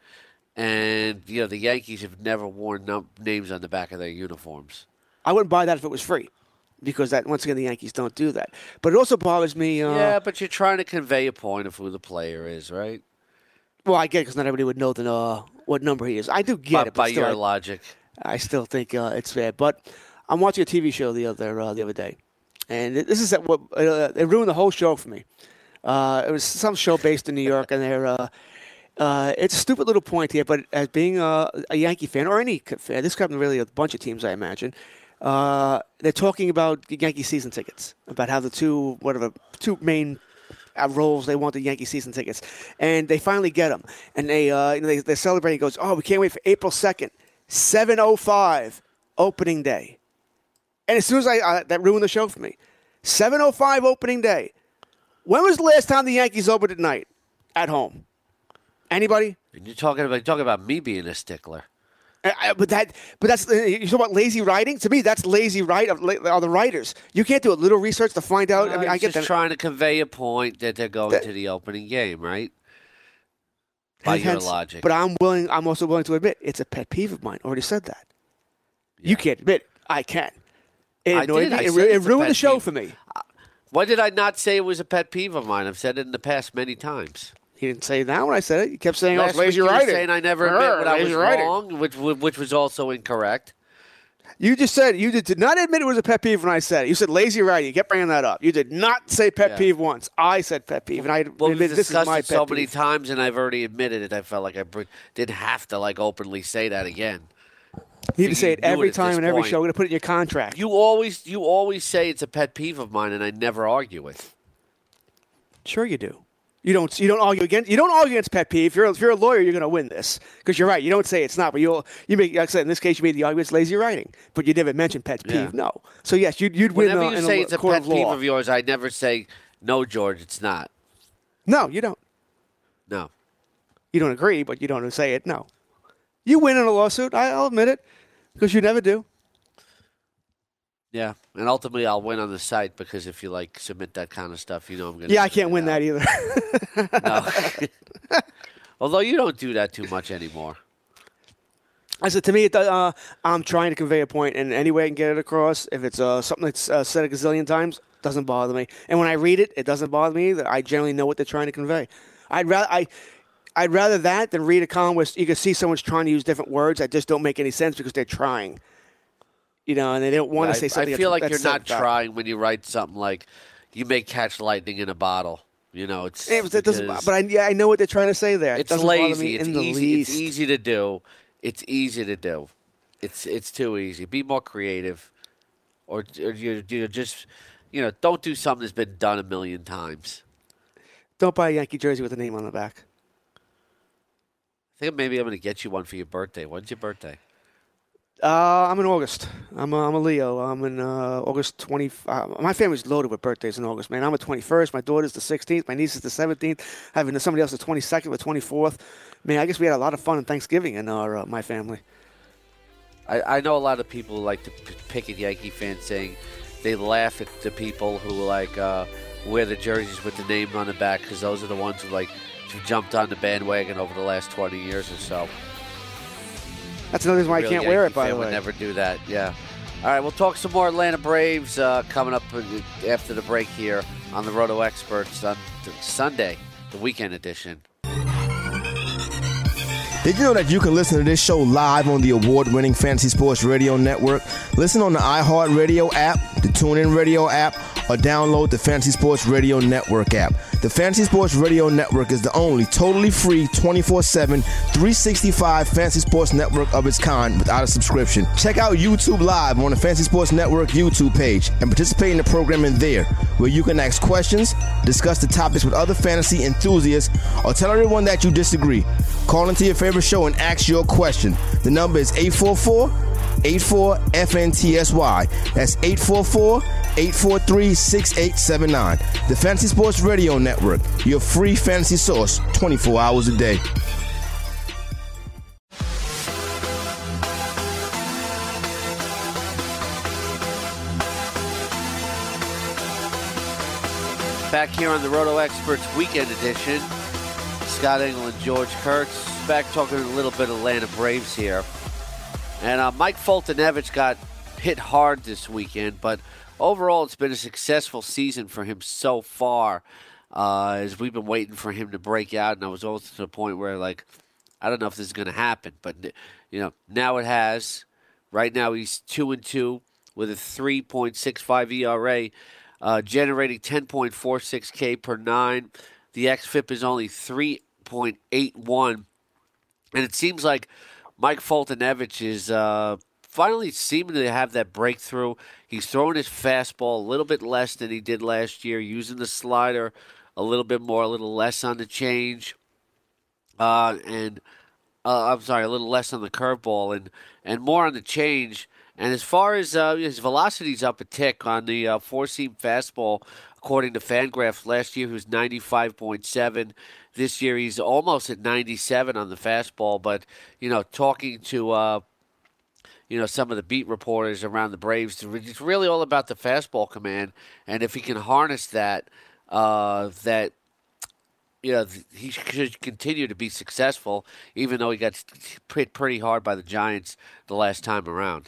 and you know the Yankees have never worn num- names on the back of their uniforms. I wouldn't buy that if it was free, because that once again the Yankees don't do that. But it also bothers me. Uh, yeah, but you're trying to convey a point of who the player is, right? Well, I get it because not everybody would know the, uh, what number he is. I do get by it, but by still, your I- logic. I still think uh, it's bad. But I'm watching a T V show the other uh, the other day, and this is what uh, it ruined the whole show for me. Uh, it was some show based in New York, and they're uh, uh, it's a stupid little point here, but as being a, a Yankee fan or any fan, this comes really a bunch of teams, I imagine. Uh, they're talking about Yankee season tickets, about how the two whatever two main uh, roles they want the Yankee season tickets, and they finally get them, and they uh, you know, they they're celebrating. Goes, oh, we can't wait for April second. seven oh five opening day. And as soon as I, uh, that ruined the show for me. seven oh five opening day. When was the last time the Yankees opened at night at home? Anybody? And you're talking about you're talking about me being a stickler. I, I, but that, but that's uh, you talk about lazy writing. To me, that's lazy write of are the writers. You can't do a little research to find out. I mean, I He's get just that. trying to convey a point that they're going That- to the opening game, right? By your Hence- logic. But I'm willing. I'm also willing to admit it's a pet peeve of mine. Already said that. You can't admit it. I can. It I annoyed did. me. I It, said ru- it it's a ruined pet the show peeve. for me. Why did I not say it was a pet peeve of mine? I've said it in the past many times. He didn't say that when I said it. You kept saying, "Oh, Last it's week lazy you were writing." saying I never admit Err, when I was lazy writing. wrong, which which was also incorrect. You just said you did, did not admit it was a pet peeve when I said it. You said lazy writing. You kept bringing that up. You did not say pet Yeah. peeve once. I said pet peeve, and I Well, we've admitted this is discussed my it pet so peeve. many times, and I've already admitted it. I felt like I br- didn't have to like openly say that again. You need to say You it knew every it at time this in every point. show. We're gonna put it in your contract. You always you always say it's a pet peeve of mine, and I never argue with. Sure, you do. You don't. You don't argue against. You don't argue against pet peeve. If you're, if you're a lawyer, you're gonna win this because you're right. You don't say it's not, but you'll. You make. Like I said, in this case, you made the argument it's lazy writing, but you never mentioned pet peeve. Yeah. No. So yes, you'd you'd win Whenever uh, you in say a it's a court pet of peeve law. of yours, I never say no, George. It's not. No, you don't. No. You don't agree, but you don't say it. No. You win in a lawsuit. I- I'll admit it because you never do. Yeah, and ultimately I'll win on the site because if you like submit that kind of stuff, you know I'm gonna. Yeah, I submit can't it win out. that either. No. Although you don't do that too much anymore. I said to me, it, does- uh, I'm trying to convey a point, and any way I can get it across, if it's uh, something that's uh, said a gazillion times, doesn't bother me. And when I read it, it doesn't bother me either. I generally know what they're trying to convey. I'd rather I, I'd rather that than read a column where you can see someone's trying to use different words that just don't make any sense because they're trying. You know, and they don't want I, to say something. I feel that's, like you're that's not said about. trying when you write something like, "You may catch lightning in a bottle." You know, it's Yeah, but, that doesn't, because but I, yeah, I know what they're trying to say there. It it's doesn't bother lazy. me It's in the easy. least. It's easy to do. It's easy to do. It's it's too easy. Be more creative, or, or you you just you know don't do something that's been done a million times. Don't buy a Yankee jersey with a name on the back. I think maybe I'm going to get you one for your birthday. When's your birthday? Uh, I'm in August. I'm a, I'm a Leo. I'm in uh, August twentieth. Uh, my family's loaded with birthdays in August, man. I'm the twenty-first. My daughter's the sixteenth. My niece is the seventeenth. Having somebody else the twenty-second or twenty-fourth. Man, I guess we had a lot of fun on Thanksgiving in our uh, my family. I, I know a lot of people who like to p- pick at Yankee fans, saying they laugh at the people who like uh, wear the jerseys with the name on the back because those are the ones who like who jumped on the bandwagon over the last twenty years or so. That's another reason why I can't wear it, by the way. Would never do that, yeah. All right, we'll talk some more Atlanta Braves uh, coming up after the break here on the Roto Experts on Sunday, the weekend edition. Did you know that you can listen to this show live on the award-winning Fantasy Sports Radio Network? Listen on the iHeartRadio app, the TuneIn Radio app, or download the Fantasy Sports Radio Network app. The Fantasy Sports Radio Network is the only totally free twenty-four seven, three sixty-five fantasy sports network of its kind without a subscription. Check out YouTube Live on the Fantasy Sports Network YouTube page and participate in the programming there, where you can ask questions, discuss the topics with other fantasy enthusiasts, or tell everyone that you disagree. Call into your favorite show and ask your question. The number is eight four four, eight four, F N T S Y. That's eight four four, eight four three, six eight seven nine. The Fantasy Sports Radio Network, your free fantasy source twenty-four hours a day. Back here on the Roto Experts Weekend Edition, Scott Engel and George Kurtz back talking a little bit of Atlanta Braves here. And uh, Mike Foltynewicz got hit hard this weekend, but overall it's been a successful season for him so far, uh, as we've been waiting for him to break out, and I was almost to the point where, like, I don't know if this is going to happen, but, you know, now it has. Right now he's two and two with a three point six five E R A, uh, generating ten point four six K per nine. The xFIP is only three point eight one. And it seems like Mike Foltynewicz is uh, finally seeming to have that breakthrough. He's throwing his fastball a little bit less than he did last year, using the slider a little bit more, a little less on the change. Uh, and uh, I'm sorry, a little less on the curveball and, and more on the change. And as far as uh, his velocity's up a tick on the uh, four-seam fastball, according to Fangraphs. Last year he was ninety-five point seven. This year he's almost at ninety-seven on the fastball. But, you know, talking to, uh, you know, some of the beat reporters around the Braves, it's really all about the fastball command. And if he can harness that, uh, that, you know, he should continue to be successful, even though he got hit pretty hard by the Giants the last time around.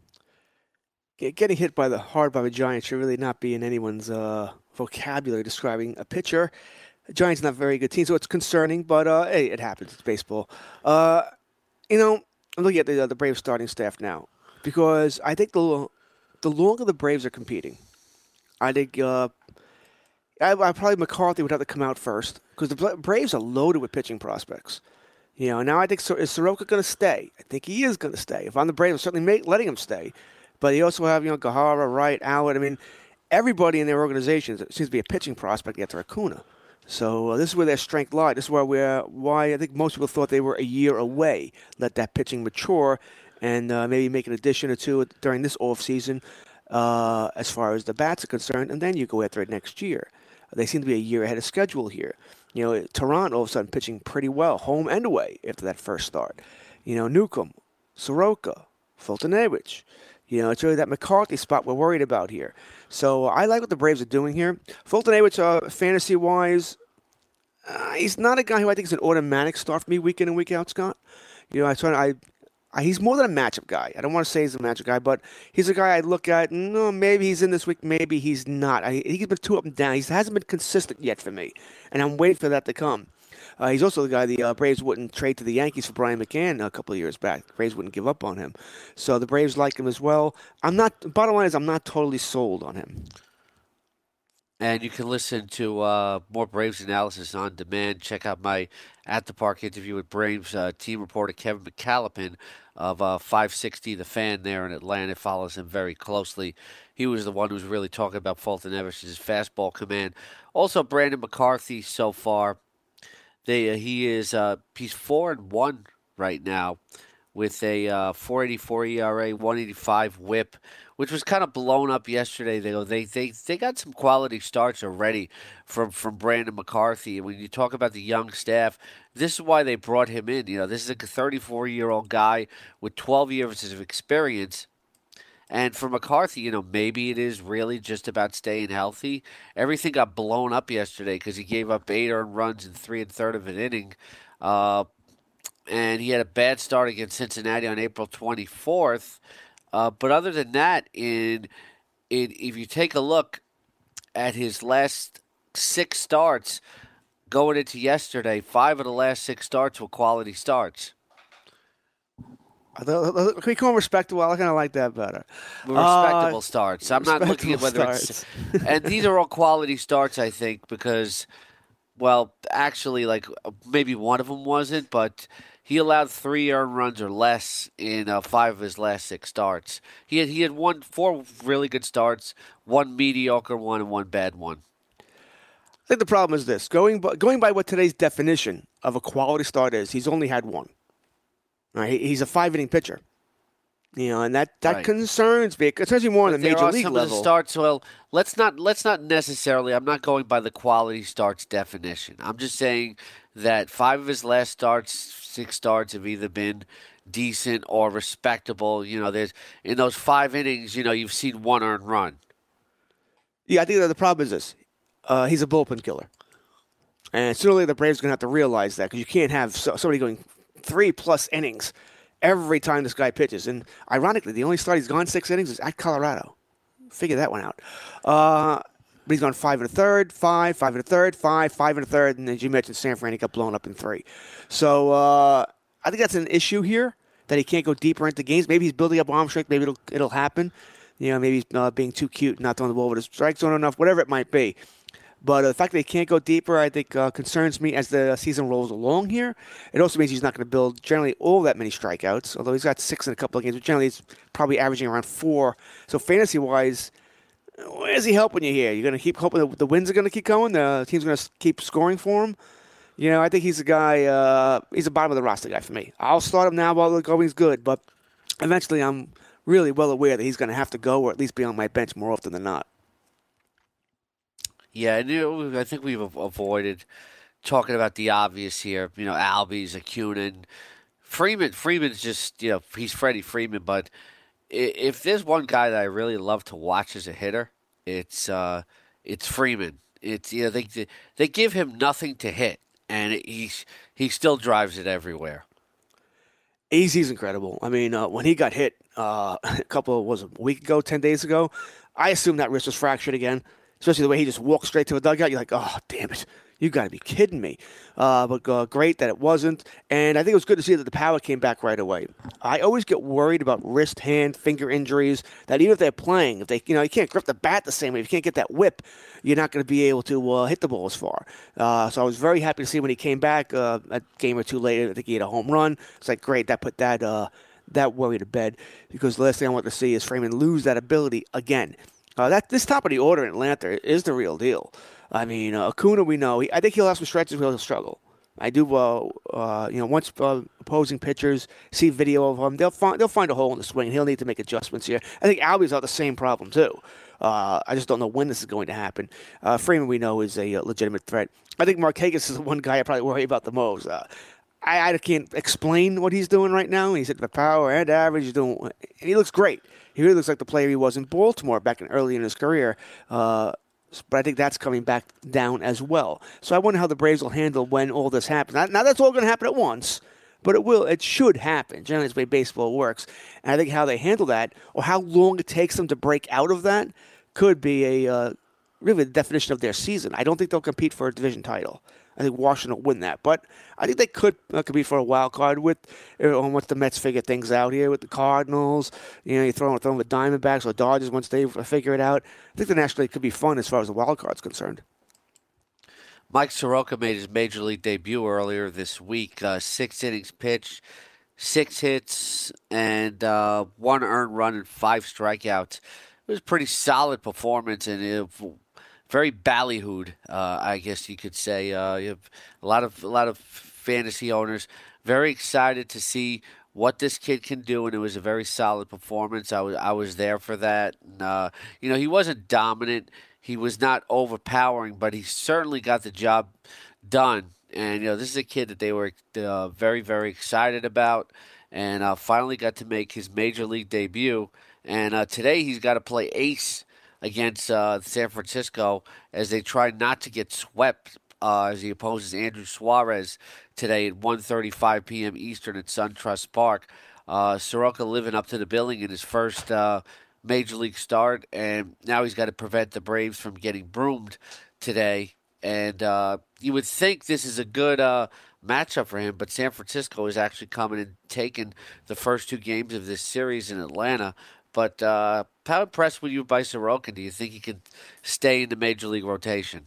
Getting hit by the hard by the Giants should really not be in anyone's uh, vocabulary describing a pitcher. The Giants not a very good team, so it's concerning, but uh, hey, it happens. It's baseball. Uh, you know, I'm looking at the, uh, the Braves starting staff now because I think the the longer the Braves are competing, I think uh, I, I probably McCarthy would have to come out first because the Braves are loaded with pitching prospects. You know, now I think, is Soroka going to stay? I think he is going to stay. If I'm the Braves, I'm certainly make, letting him stay. But you also have, you know, Gahara, Wright, Allard. I mean, everybody in their organizations seems to be a pitching prospect after Acuna. So uh, this is where their strength lies. This is why we're, why I think most people thought they were a year away. Let that pitching mature and uh, maybe make an addition or two during this offseason uh, as far as the bats are concerned, and then you go after it next year. They seem to be a year ahead of schedule here. You know, Toronto all of a sudden pitching pretty well, home and away after that first start. You know, Newcomb, Soroka, Foltynewicz. You know, it's really that McCarthy spot we're worried about here. So I like what the Braves are doing here. Foltynewicz, uh, fantasy-wise, uh, he's not a guy who I think is an automatic start for me week in and week out, Scott. You know, I try to, I, I he's more than a matchup guy. I don't want to say he's a matchup guy, but he's a guy I look at, no, maybe he's in this week, maybe he's not. I, he's been too up and down. He hasn't been consistent yet for me, and I'm waiting for that to come. Uh, he's also the guy the uh, Braves wouldn't trade to the Yankees for Brian McCann a couple of years back. The Braves wouldn't give up on him. So the Braves like him as well. I'm not. Bottom line is I'm not totally sold on him. And you can listen to uh, more Braves analysis on demand. Check out my At the Park interview with Braves uh, team reporter Kevin McAlpin of uh, five sixty The Fan there in Atlanta. Follows him very closely. He was the one who was really talking about Fulton Evers's fastball command. Also, Brandon McCarthy so far. They uh, he is uh, he's four and one right now with a uh, four eighty-four E R A, one eighty-five WHIP, which was kind of blown up yesterday. They they they they got some quality starts already from from Brandon McCarthy. And when you talk about the young staff, this is why they brought him in. You know, this is a thirty-four-year-old guy with twelve years of experience. And for McCarthy, you know, maybe it is really just about staying healthy. Everything got blown up yesterday because he gave up eight earned runs in three and a third of an inning. Uh, and he had a bad start against Cincinnati on April twenty-fourth. Uh, but other than that, in, in if you take a look at his last six starts going into yesterday, five of the last six starts were quality starts. Can we call them respectable? I kind of like that better. Respectable uh, starts. I'm not looking at whether starts. it's... And these are all quality starts, I think, because, well, actually, like, maybe one of them wasn't, but he allowed three earned runs or less in uh, five of his last six starts. He had, he had one, four really good starts, one mediocre one, and one bad one. I think the problem is this. Going by, going by what today's definition of a quality start is, he's only had one. Right, he's a five-inning pitcher, you know, and that, that right. concerns me. It concerns me more on the there major are league some level. Of the starts, well, let's not let's not necessarily. I'm not going by the quality starts definition. I'm just saying that five of his last starts, six starts, have either been decent or respectable. You know, there's in those five innings, you know, you've seen one earned run. Yeah, I think that the problem is this: uh, he's a bullpen killer, and sooner or later the Braves are going to have to realize that because you can't have so, somebody going three plus innings every time this guy pitches. And ironically, the only start he's gone six innings is at Colorado. Figure that one out. Uh, but he's gone five and a third, five, five and a third, five, five and a third, and as you mentioned, San Fran, he got blown up in three. So uh, I think that's an issue here, that he can't go deeper into games. Maybe he's building up arm strength. Maybe it'll it'll happen. You know, maybe he's uh, being too cute, not throwing the ball with his strike zone enough, whatever it might be. But uh, the fact that he can't go deeper, I think, uh, concerns me as the season rolls along here. It also means he's not going to build generally all that many strikeouts, although he's got six in a couple of games. But generally, he's probably averaging around four. So fantasy-wise, where's he helping you here? You're going to keep hoping that the wins are going to keep going? The team's going to keep scoring for him? You know, I think he's a guy, uh, he's a bottom of the roster guy for me. I'll start him now while the going's good, but eventually I'm really well aware that he's going to have to go or at least be on my bench more often than not. Yeah, and you know, I think we've avoided talking about the obvious here. You know, Albies, Acuna, Freeman. Freeman's just, you know, he's Freddie Freeman. But if there's one guy that I really love to watch as a hitter, it's uh, it's Freeman. It's you know they they give him nothing to hit, and he he still drives it everywhere. He's, he's incredible. I mean, uh, when he got hit uh, a couple was a week ago, ten days ago, I assumed that wrist was fractured again. Especially the way he just walked straight to a dugout. You're like, oh, damn it. You got to be kidding me. Uh, but uh, great that it wasn't. And I think it was good to see that the power came back right away. I always get worried about wrist, hand, finger injuries, that even if they're playing, if they, you know, you can't grip the bat the same way, if you can't get that whip, you're not going to be able to uh, hit the ball as far. Uh, so I was very happy to see when he came back uh, a game or two later. I think he had a home run. It's like, great, that put that, uh, that worry to bed. Because the last thing I want to see is Freeman lose that ability again. Uh, that this top of the order in Atlanta is the real deal. I mean, uh, Acuna, we know. He, I think he'll have some stretches where he'll struggle. I do. Uh, uh, you know, once uh, opposing pitchers see video of him, they'll find they'll find a hole in the swing. He'll need to make adjustments here. I think Albie's got the same problem too. Uh, I just don't know when this is going to happen. Uh, Freeman, we know, is a uh, legitimate threat. I think Markakis is the one guy I probably worry about the most. Uh, I, I can't explain what he's doing right now. He's hitting the power and average. He's doing, and he looks great. He really looks like the player he was in Baltimore back in early in his career. Uh, but I think that's coming back down as well. So I wonder how the Braves will handle when all this happens. Now, now that's all going to happen at once, but it will. It should happen. Generally, it's the way baseball works. And I think how they handle that, or how long it takes them to break out of that, could be a uh, really the definition of their season. I don't think they'll compete for a division title. I think Washington will win that. But I think they could uh, could be for a wild card with uh, once the Mets figure things out here with the Cardinals. You know, you throw throw them the Diamondbacks or Dodgers once they figure it out. I think the National League could be fun as far as the wild card's concerned. Mike Soroka made his major league debut earlier this week. Uh, six innings pitched, six hits, and uh, one earned run and five strikeouts. It was a pretty solid performance, and it, very ballyhooed, uh, I guess you could say. Uh, you have a lot of a lot of fantasy owners very excited to see what this kid can do, and it was a very solid performance. I was I was there for that. And, uh, you know, he wasn't dominant. He was not overpowering, but he certainly got the job done. And, you know, this is a kid that they were uh, very, very excited about, and uh, finally got to make his major league debut. And uh, today he's got to play ace against uh, San Francisco as they try not to get swept uh, as he opposes Andrew Suarez today at one thirty-five p.m. Eastern at SunTrust Park. Uh, Soroka living up to the billing in his first uh, major league start, and now he's got to prevent the Braves from getting broomed today. And uh, you would think this is a good uh, matchup for him, but San Francisco is actually coming and taking the first two games of this series in Atlanta. But uh, how impressed were you by Soroka? Do you think he can stay in the major league rotation?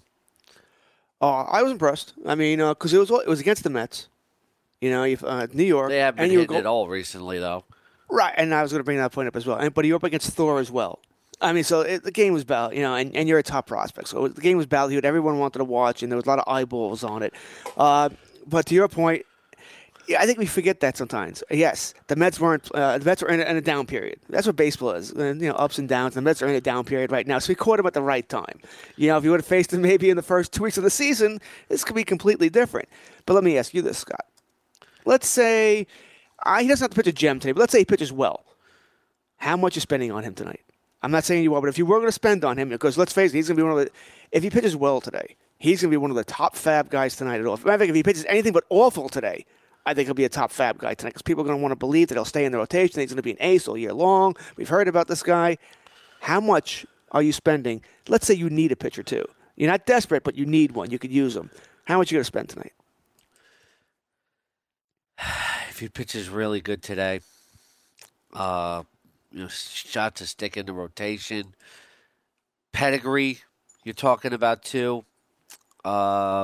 Uh, I was impressed. I mean, because uh, it was it was against the Mets. You know, if, uh, New York. They haven't been and you hitting go- it all recently, though. Right, and I was going to bring that point up as well. And, but you're up against Thor as well. I mean, so it, the game was about, you know, and, and you're a top prospect. So the game was ballyhooed. Everyone wanted to watch, and there was a lot of eyeballs on it. Uh, but to your point, yeah, I think we forget that sometimes. Yes, the Mets weren't. Uh, the Mets were in a, in a down period. That's what baseball is. And, you know, ups and downs. The Mets are in a down period right now. So we caught them at the right time. You know, if you would have faced them maybe in the first two weeks of the season, this could be completely different. But let me ask you this, Scott. Let's say uh, he doesn't have to pitch a gem today, but let's say he pitches well. How much are you spending on him tonight? I'm not saying you are, but if you were going to spend on him, because let's face it, he's going to be one of the. If he pitches well today, he's going to be one of the top fab guys tonight at all. Matter of fact, if he pitches anything but awful today, I think he'll be a top fab guy tonight because people are going to want to believe that he'll stay in the rotation. He's going to be an ace all year long. We've heard about this guy. How much are you spending? Let's say you need a pitcher too. You're not desperate, but you need one. You could use him. How much are you going to spend tonight? If he pitches really good today, uh, you know, shot to stick in the rotation, pedigree, you're talking about too. Uh,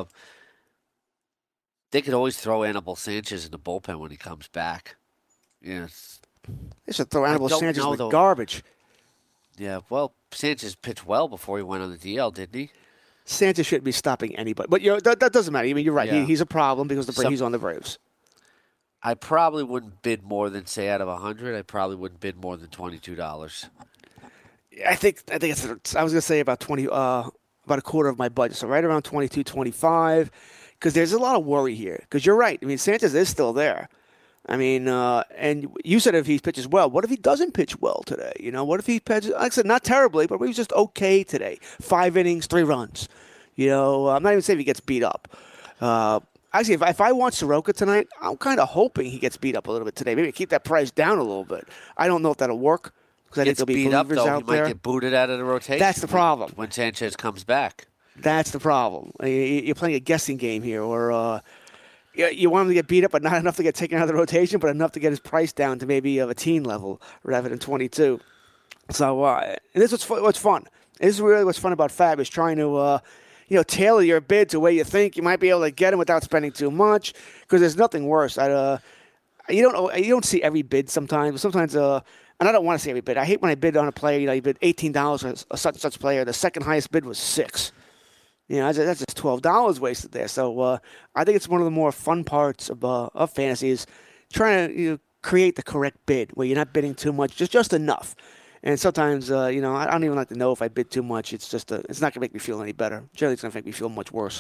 they could always throw Anibal Sanchez in the bullpen when he comes back. Yes, They should throw Anibal don't Sanchez know, in the though. garbage. yeah. Well, Sanchez pitched well before he went on the D L, didn't he? Sanchez shouldn't be stopping anybody. But you know, that, that doesn't matter. I mean, you're right. Yeah. He, he's a problem because the Bra- Some- he's on the Braves. I probably wouldn't bid more than, say, out of one hundred, I probably wouldn't bid more than twenty-two dollars. I think I think it's. I was going to say about twenty, uh, about a quarter of my budget. So right around twenty-two, twenty-five, because there's a lot of worry here. Because you're right. I mean, Sanchez is still there. I mean, uh, and you said if he pitches well, what if he doesn't pitch well today? You know, what if he pitches? Like I said, not terribly, but he was just okay today. Five innings, three runs. You know, I'm not even saying he gets beat up. Uh, Actually, if I, if I want Soroka tonight, I'm kind of hoping he gets beat up a little bit today. Maybe keep that price down a little bit. I don't know if that'll work because I think Gets there'll be beat up, believers though, out he might there. get booted out of the rotation. That's the problem. When Sanchez comes back. That's the problem. You- You're playing a guessing game here, or uh, you you want him to get beat up, but not enough to get taken out of the rotation, but enough to get his price down to maybe of a teen level rather than twenty-two. So, uh, and this is what's, fu- what's fun. This is really what's fun about Fab is trying to. Uh, You know, tailor your bid to where you think you might be able to get him without spending too much. Because there's nothing worse. I, uh, you don't you don't see every bid sometimes. Sometimes, uh, and I don't want to see every bid. I hate when I bid on a player. You know, you bid eighteen dollars for a such and such player. The second highest bid was six. You know, that's, that's just twelve dollars wasted there. So uh, I think it's one of the more fun parts of uh, of fantasy is trying to you know, create the correct bid where you're not bidding too much, just just enough. And sometimes, uh, you know, I don't even like to know if I bid too much. It's just, a, it's not going to make me feel any better. Generally, it's going to make me feel much worse.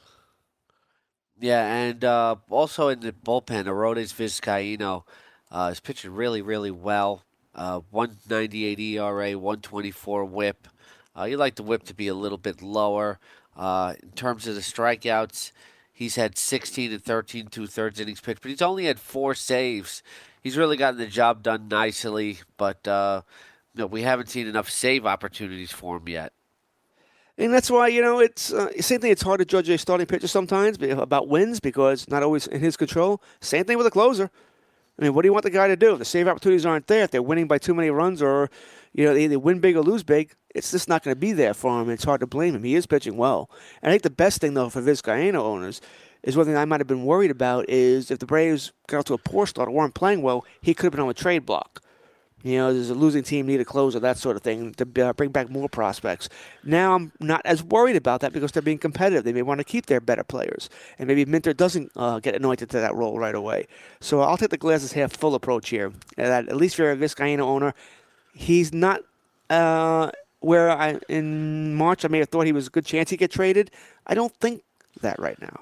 Yeah, and uh, also in the bullpen, Aroldis Vizcaíno uh, is pitching really, really well. Uh, one ninety-eight E R A, one twenty-four whip. Uh, you like the whip to be a little bit lower. Uh, in terms of the strikeouts, he's had sixteen and thirteen two-thirds innings pitched, but he's only had four saves. He's really gotten the job done nicely, but uh, no, we haven't seen enough save opportunities for him yet. And that's why, you know, it's uh, same thing. It's hard to judge a starting pitcher sometimes about wins because not always in his control. Same thing with a closer. I mean, what do you want the guy to do? If the save opportunities aren't there, if they're winning by too many runs or, you know, they either win big or lose big, it's just not going to be there for him. It's hard to blame him. He is pitching well. And I think the best thing, though, for Vizcaino owners is one thing I might have been worried about is if the Braves got out to a poor start or weren't playing well, he could have been on a trade block. You know, there's a losing team, need a closer, that sort of thing, to uh, bring back more prospects. Now I'm not as worried about that because they're being competitive. They may want to keep their better players. And maybe Minter doesn't uh, get anointed to that role right away. So I'll take the glasses half full approach here. That at least if you're a Vizcaino owner, he's not uh, where I in March I may have thought he was a good chance he'd get traded. I don't think that right now.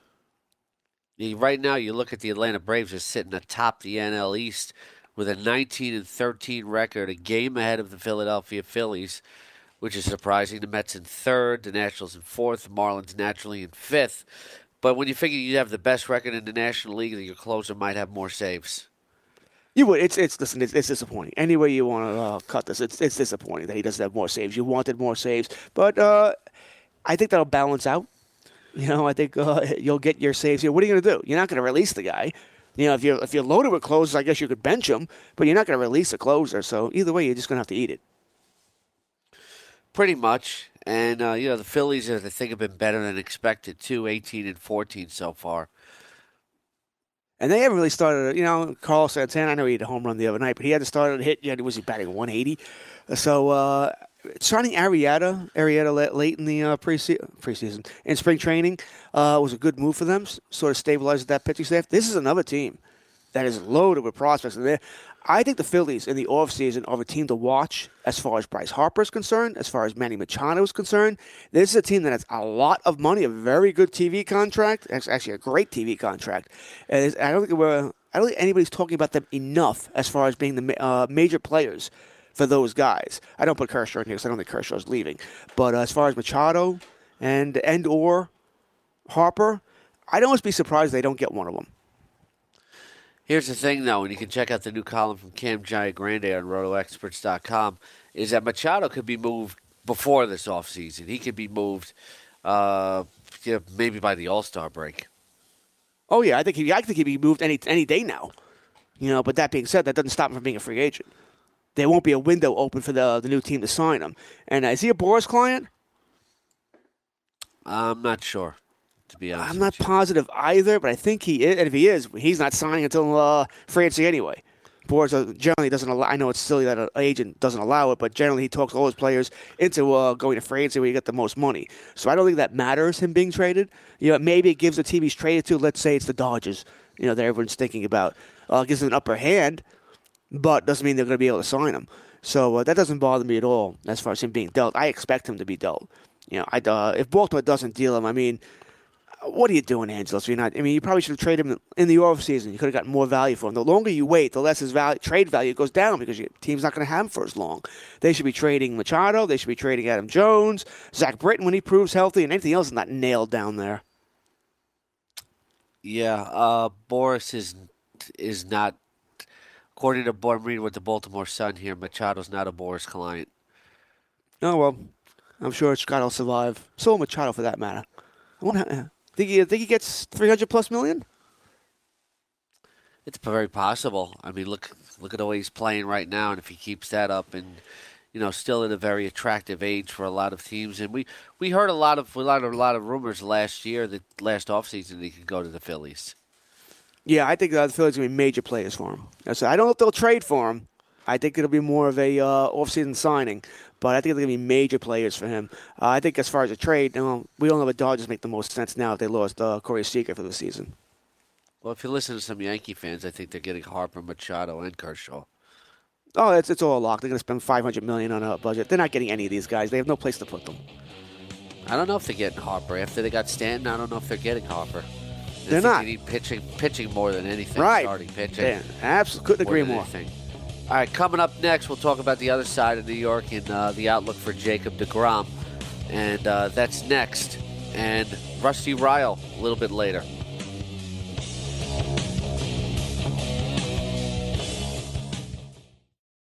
Yeah, right now, you look at the Atlanta Braves are sitting atop the N L East with a nineteen and thirteen record, a game ahead of the Philadelphia Phillies, which is surprising. The Mets in third, the Nationals in fourth, the Marlins naturally in fifth. But when you figure you have the best record in the National League, that your closer might have more saves. You would. It's it's listen. It's, it's disappointing. Any way you want to uh, cut this, it's it's disappointing that he doesn't have more saves. You wanted more saves, but uh, I think that'll balance out. You know, I think uh, you'll get your saves here. What are you going to do? You're not going to release the guy. You know, if you're, if you're loaded with closers, I guess you could bench him, but you're not going to release a closer. So either way, you're just going to have to eat it. Pretty much. And, uh, you know, the Phillies, I think, have been better than expected, too, eighteen and fourteen so far. And they haven't really started, you know, Carlos Santana, I know he hit a home run the other night, but he had to start a hit. Yeah, was he batting one eighty? So, uh, starting Arrieta, Arrieta late in the uh, preseason, preseason, in spring training, uh, was a good move for them, sort of stabilized that pitching staff. This is another team that is loaded with prospects. And I think the Phillies in the offseason are a team to watch as far as Bryce Harper is concerned, as far as Manny Machado is concerned. This is a team that has a lot of money, a very good T V contract, actually a great T V contract. And I don't think we're, I don't think anybody's talking about them enough as far as being the uh, major players for those guys. I don't put Kershaw in here because I don't think Kershaw's leaving. But uh, as far as Machado and and or Harper, I'd almost be surprised they don't get one of them. Here's the thing, though, and you can check out the new column from Cam Giagrande on roto experts dot com, is that Machado could be moved before this offseason. He could be moved uh, you know, maybe by the All-Star break. Oh, yeah, I think, he, I think he'd be moved any any day now. You know, but that being said, that doesn't stop him from being a free agent. There won't be a window open for the the new team to sign him. And uh, is he a Boras client? I'm not sure, to be honest. I'm not positive either, but I think he is. And if he is, he's not signing until uh, free agency anyway. Boras generally doesn't allow. I know it's silly that an agent doesn't allow it, but generally he talks all his players into uh, going to free agency where you get the most money. So I don't think that matters, him being traded. You know, maybe it gives the team he's traded to, let's say it's the Dodgers, you know, that everyone's thinking about. Uh, gives them an upper hand, but doesn't mean they're going to be able to sign him. So uh, that doesn't bother me at all as far as him being dealt. I expect him to be dealt. You know, I, uh, if Baltimore doesn't deal him, I mean, what are you doing, Angelos? You're not. I mean, you probably should have traded him in the offseason. You could have gotten more value for him. The longer you wait, the less his value, trade value goes down because your team's not going to have him for as long. They should be trading Machado. They should be trading Adam Jones, Zach Britton when he proves healthy, and anything else is not nailed down there. Yeah, uh, Boras is is not. According to I'm reading with the Baltimore Sun here, Machado's not a Boras client. Oh well, I'm sure Scott will survive. So will Machado, for that matter. I wonder. Think he, think he gets three hundred plus million? It's very possible. I mean, look look at the way he's playing right now, and if he keeps that up, and you know, still at a very attractive age for a lot of teams. And we, we heard a lot of a lot of a lot of rumors last year that last offseason that he could go to the Phillies. Yeah, I think uh, the Phillies are going to be major players for him. So I don't know if they'll trade for him. I think it'll be more of a uh, offseason signing, but I think they're going to be major players for him. Uh, I think as far as a trade, you know, we all know the Dodgers make the most sense now if they lost uh, Corey Seager for the season. Well, if you listen to some Yankee fans, I think they're getting Harper, Machado, and Kershaw. Oh, it's it's all locked. They're going to spend five hundred million dollars on a budget. They're not getting any of these guys. They have no place to put them. I don't know if they're getting Harper. After they got Stanton, I don't know if they're getting Harper. I they're not. They need pitching, pitching more than anything. Right. Starting pitching. Yeah, absolutely. Couldn't agree more. Anything. All right, coming up next, we'll talk about the other side of New York and uh, the outlook for Jacob deGrom. And uh, that's next. And Rusty Ryle a little bit later.